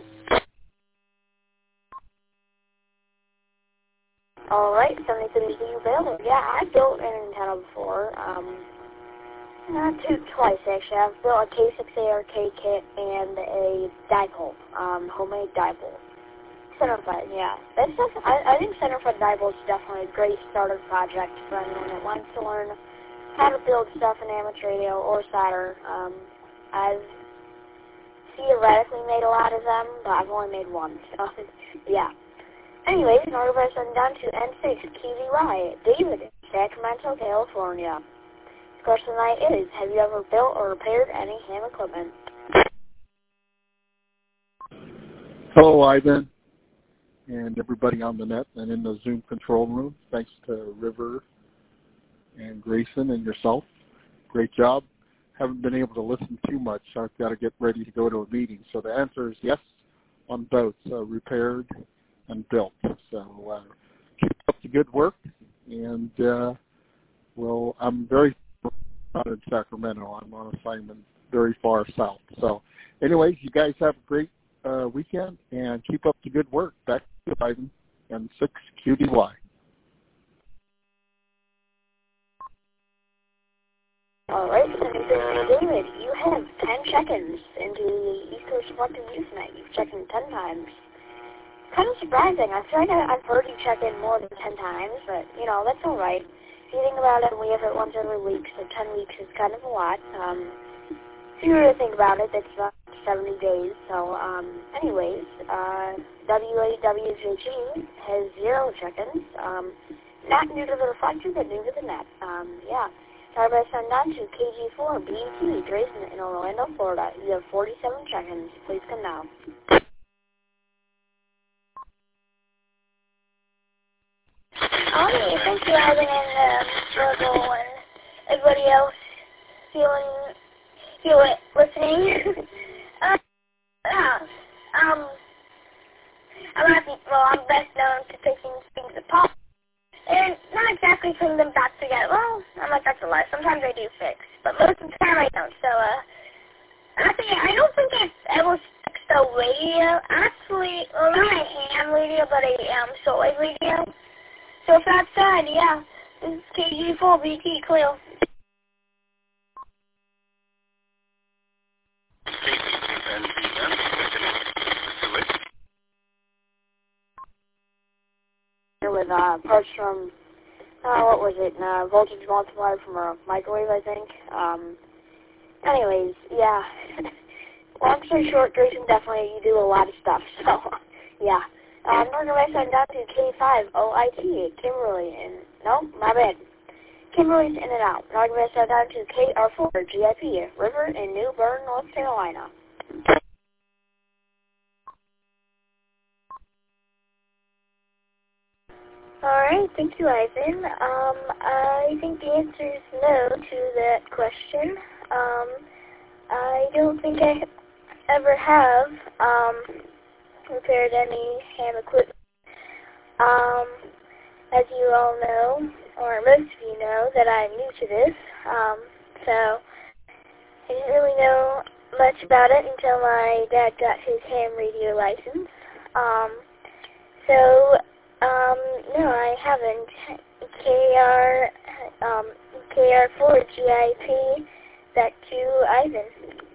All right, 73 to you, Bill. Yeah, I built an antenna before. Twice, actually. I've built a K6ARK kit and a dipole, homemade dipole. Centerfed, yeah. That stuff, I think centerfed dipole is definitely a great starter project for anyone that wants to learn how to build stuff in amateur radio or solder. I've theoretically made a lot of them, but I've only made one, so, yeah. Anyways, now we're down to N6QVY, David, Sacramento, California. The question tonight is, have you ever built or repaired any ham equipment? Hello, Ivan, and everybody on the net and in the Zoom control room. Thanks to River and Grayson and yourself. Great job. Haven't been able to listen too much. I've got to get ready to go to a meeting. So the answer is yes on both, repaired and built. So keep up the good work, and well, I'm very not in Sacramento. I'm on assignment very far south. So anyways, you guys have a great weekend, and keep up the good work. Back to Ivan and 6QDY. All right, David, you have 10 check-ins into the East Coast Reflective Youth Night. You've checked in 10 times. Kind of surprising. I feel like I've heard you check in more than 10 times, but, you know, that's all right. If you think about it, we have it once every week, so 10 weeks is kind of a lot. If you really think about it, that's about 70 days. So, anyways, WAWJG has 0 check-ins. Not new to the reflector, but new to the net. Yeah. Sorry, but I send on to KG4BT, Grayson in Orlando, Florida. You have 47 check-ins. Please come now. Okay, thank you, Ivan and Virgil and everybody else listening. I'm best known to taking things apart and not exactly putting them back together. Well, I'm like, that's a lie. Sometimes I do fix, but most of the time I don't. So, I don't think I've ever fixed a radio. Actually, well, not a ham radio, but a solar radio. So if that's sad, yeah, this is KG4BT Cleo. with parts from, what was it, voltage multiplier from a microwave, I think. Anyways, yeah. Long story short, Grayson, definitely you do a lot of stuff, so, yeah. Northwest, I'm down to K5OIT, Kimberly, and, no, my bad. Kimberly's in and out. Northwest, I'm down to KR4GIP, River in New Bern, North Carolina. Alright, thank you, Ivan. I think the answer is no to that question. I don't think I ever have, repaired any ham equipment. As you all know, or most of you know, that I'm new to this, so I didn't really know much about it until my dad got his ham radio license. No, I haven't. KR4GIP, back to Ivan.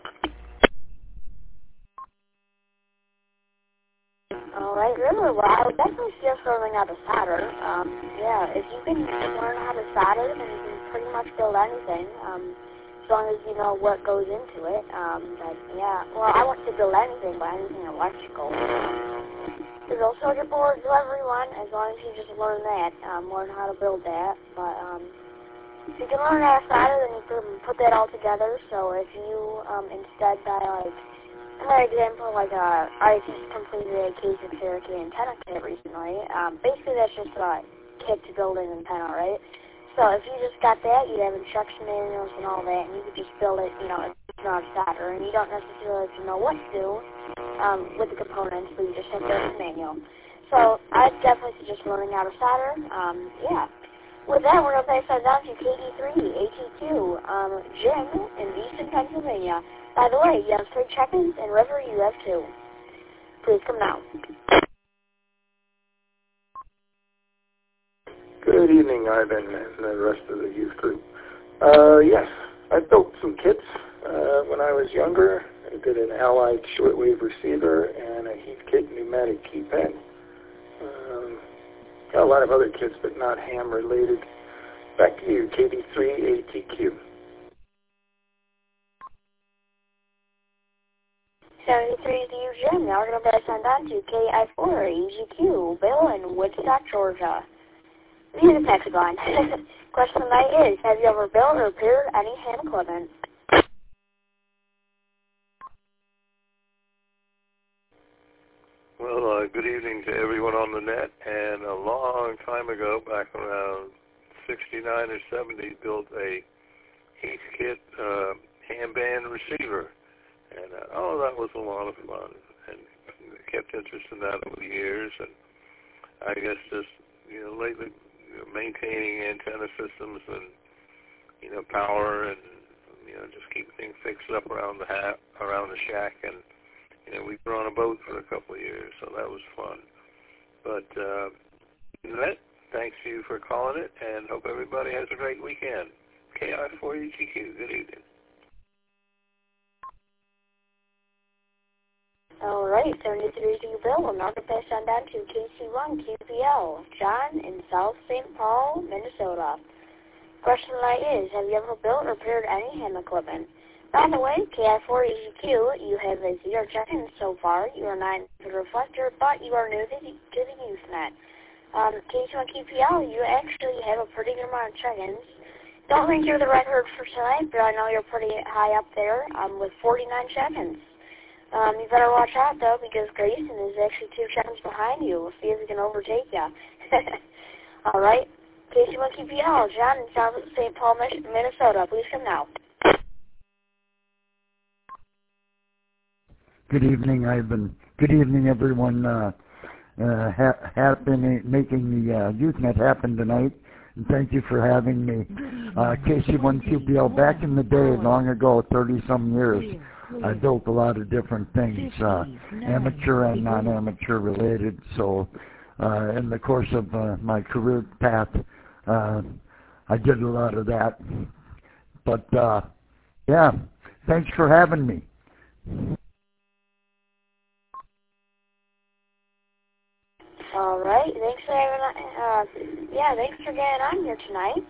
Alright, River, well, I would definitely suggest learning how to solder. Yeah, if you can learn how to solder, then you can pretty much build anything, as long as you know what goes into it. But yeah, well, I want to build anything, but anything electrical. There's all circuit boards for everyone, as long as you just learn that, learn how to build that. But if you can learn how to solder, then you can put that all together. So if you instead buy, like, another example, like I just completed a K6 antenna kit recently. Basically, that's just a kit to build an antenna, right? So if you just got that, you'd have instruction manuals and all that, and you could just build it, you know, if you know how to solder, and you don't necessarily have to know what to do with the components, but you just have to have the manual. So I'd definitely suggest learning how to solder. Yeah. With that, we're going to pass that down to KD3ATQ, Jim in Easton, Pennsylvania. By the way, you have 3 check-ins, and River, you have 2. Please come now. Good evening, Ivan, and the rest of the youth group. Yes, I built some kits when I was younger. I did an Allied shortwave receiver and a Heathkit pneumatic keypad. Got a lot of other kits, but not ham-related. Back to you, KD3ATQ. 73 is you, Jim. Now we're going to pass on down to KI4EGQ, Bill in Woodstock, Georgia. View the hexagon. Question of the night is, have you ever built or repaired any ham equipment? Well, good evening to everyone on the net. And a long time ago, back around 69 or 70, built a Heathkit ham band receiver. And, that was a lot of fun. And kept interest in that over the years. And I guess just, lately, maintaining antenna systems and, power and, just keep things fixed up around the shack. And, we were on a boat for a couple of years, so that was fun. But, thanks to you for calling it, and hope everybody has a great weekend. KI4EGQ, good evening. Alright, 73 to you, Bill. I'm now going to pass on down to KC1QPL, John in South St. Paul, Minnesota. Question of the night is, have you ever built or repaired any ham equipment? By the way, KI4EGQ, you have a 0 check-in so far. You are not a reflector, but you are new to the Usenet. KC1QPL, you actually have a pretty good amount of check-ins. Don't think you're the record for tonight, but I know you're pretty high up there with 49 check-ins. You better watch out, though, because Grayson is actually 2 check-ins behind you. We'll see if he can overtake you. All right. KC1QPL, John in South St. Paul, Minnesota. Please come now. Good evening, Ivan. Good evening, everyone. Have been making the Usenet happen tonight, and thank you for having me. KC1QPL, back in the day, long ago, 30-some years, I built a lot of different things, amateur and non-amateur related. So in the course of my career path, I did a lot of that. But, yeah, thanks for having me. All right. right. Thanks for having. Thanks for getting on here tonight.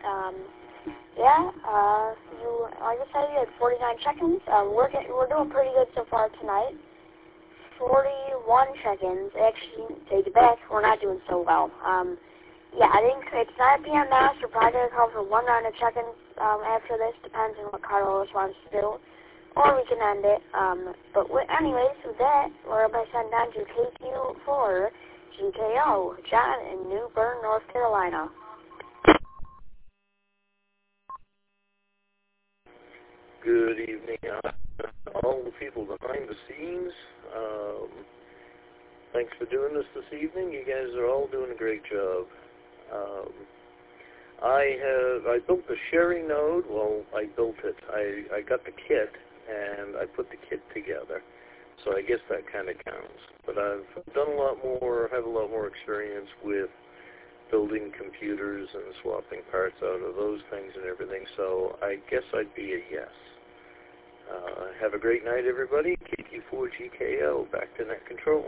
You, like I said, you had 49 check-ins. We're doing pretty good so far tonight. 41 check-ins. Actually, take it back. We're not doing so well. I think it's 9 p.m. now, so we're probably going to call for one round of check-ins after this. Depends on what Carlos wants to do. Or we can end it. Anyways, with that, we're going to send down to KQ4 GKO, John in New Bern, North Carolina. Good evening, all the people behind the scenes. Thanks for doing this evening. You guys are all doing a great job. I built the sharing node. Well, I built it. I got the kit and I put the kit together. So I guess that kind of counts. But I've done a lot more. Have a lot more experience with building computers and swapping parts out of those things and everything. So I guess I'd be a yes. Have a great night, everybody. KQ4GKO, back to net control.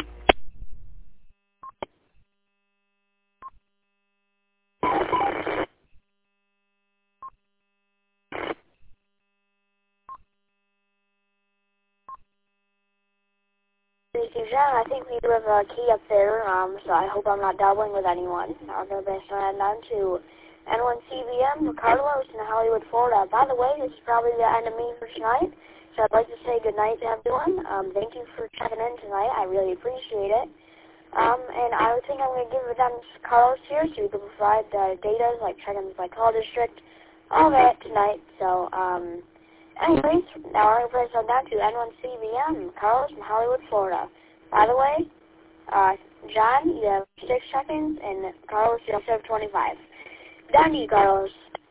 John, I think we do have a key up there, so I hope I'm not doubling with anyone. I'm going to best on down to N1CBM, Carlos in Hollywood, Florida. By the way, this is probably the end of me for tonight, so I'd like to say good night to everyone. Thank you for checking in tonight. I really appreciate it. And I think I'm going to give it down to Carlos here so he can provide data like check-ins by call district, all that tonight. So, anyways, now we're going to press on down to N1CBM, Carlos in Hollywood, Florida. By the way, John, you have 6 check-ins, and Carlos, you also have 25. Down to you, Carlos.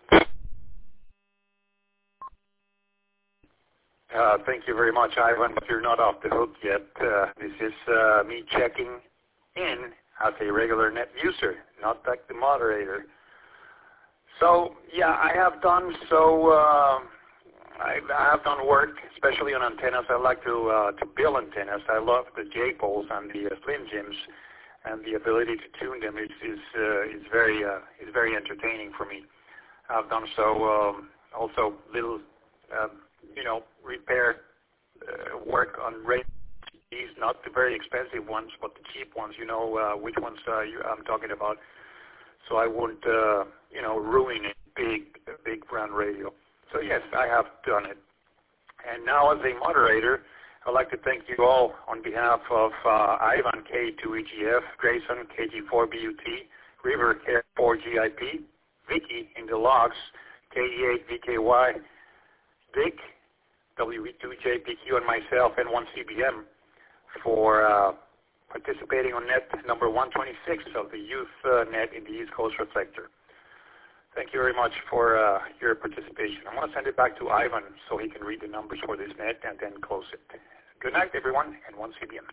Thank you very much, Ivan. But you're not off the hook yet. This is me checking in as a regular net user, not like the moderator. So, I have done I have done work, especially on antennas. I like to build antennas. I love the J-poles and the Slim Jims, and the ability to tune them is very entertaining for me. I've done so also little repair work on radios, not the very expensive ones, but the cheap ones. You know which ones I'm talking about. So I wouldn't ruin a big brand radio. So yes, I have done it. And now as a moderator, I'd like to thank you all on behalf of Ivan K2EGF, Grayson KG4BUT, River K4GIP, Vicky in the logs, KE8VKY, Dick, W2JPQ, and myself, N1CBM, for participating on net number 126 of the Youth Net in the East Coast Reflector. Thank you very much for your participation. I'm going to send it back to Ivan so he can read the numbers for this net and then close it. Good night, everyone, and N1CBM.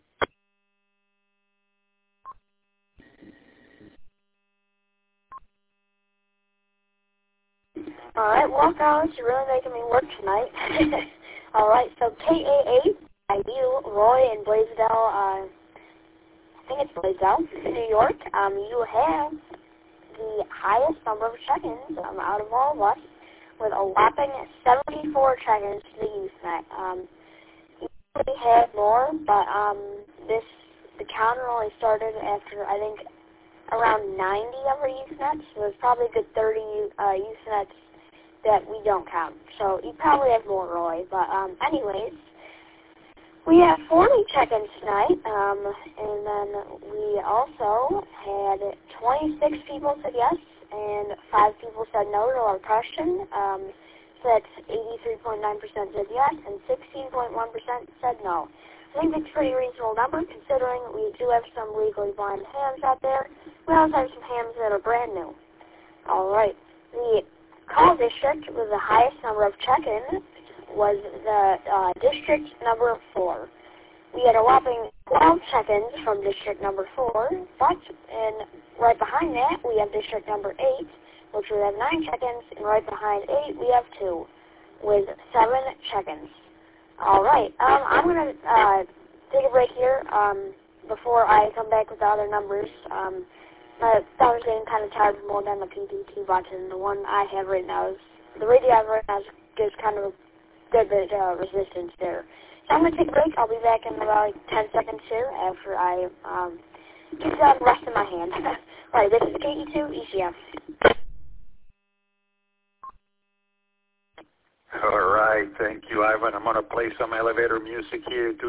All right, well, guys, you're really making me work tonight. All right, so KA8, you, Roy in Blaisdell, I think it's Blaisdell, New York. You have the highest number of check-ins out of all of us, with a whopping 74 check-ins to the Usenet. You probably had more, but the counter only started after, I think, around 90 of our Usenets, so there's probably a good 30 Usenets that we don't count. So you probably have more, Roy. But anyways, we have 40 check-ins tonight, and then we also had 26 people said yes, and 5 people said no to our question. So that's 83.9% said yes, and 16.1% said no. I think that's a pretty reasonable number, considering we do have some legally blind hams out there. We also have some hams that are brand new. All right. The call district with the highest number of check-ins was the district number 4. We had a whopping 12 check-ins from district number 4, but right behind that we have district number 8, which we have 9 check-ins, and right behind 8 we have 2, with 7 check-ins. All right, I'm going to take a break here. before I come back with the other numbers, my thumb is getting kind of tired from holding down the PPT button. The one I have right now is, the radio I have right now gives kind of a good bit of resistance there. So I'm going to take a break. I'll be back in about like 10 seconds here after I get the rest of my hand. Alright, this is KE2 ECF. All right, thank you, Ivan. I'm going to play some elevator music here. A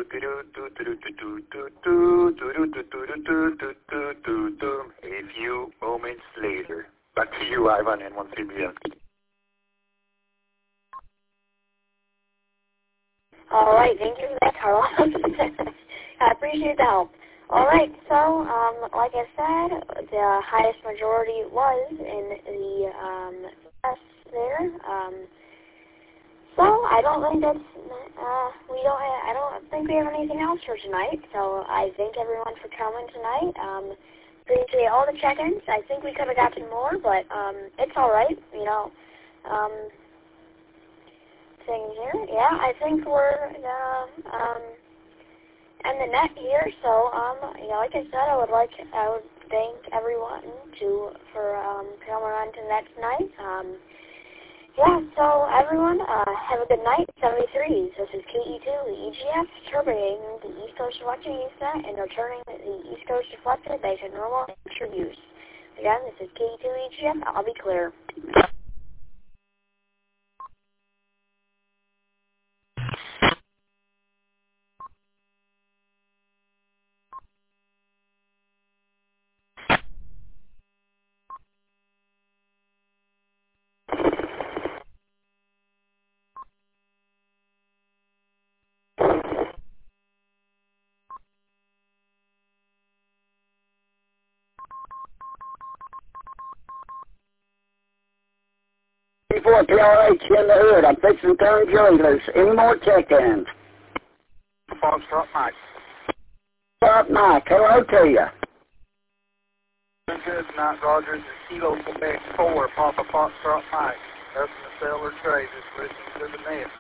few moments later. Back to you, Ivan, N1CBS. All right, thank you for that, Carlos. I appreciate the help. All right, so like I said, the highest majority was in the S there. So I don't think that's I don't think we have anything else for tonight. So I thank everyone for coming tonight. Appreciate all the check-ins. I think we could have gotten more, but it's all right. You know, things here. Yeah, I think we're in the net here. So yeah, like I said, I would thank everyone for coming on to the net tonight. Yeah, so everyone, have a good night. 73s. This is KE2, the EGF, terminating the East Coast Reflector Usenet and returning the East Coast Reflector back to normal use. Again, this is KE2 EGF. I'll be clear. Before PRH in the hood, I'm fixing to turn Joey loose. Any more check-ins? Foxtrot Mike. Foxtrot Mike, hello to you. Good night, Rogers. It's Kilo Quebec 4, Papa Foxtrot Mike. Up in the cellar tray, just listening to the net.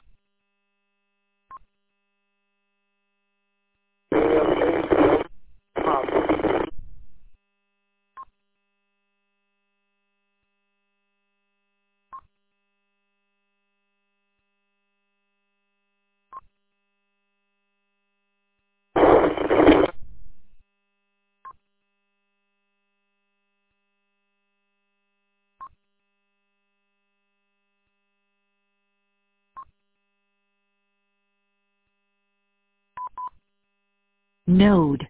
Node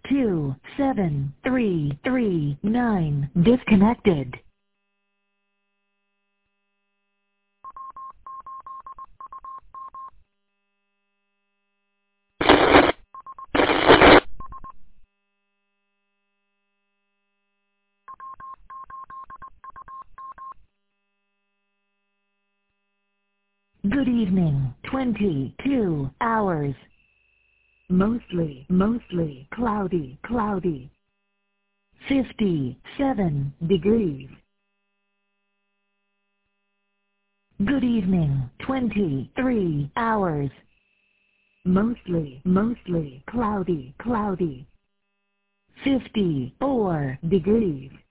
27339 disconnected. Good evening. 22 hours. Mostly cloudy. 57 degrees. Good evening. 23 hours. Mostly cloudy. 54 degrees.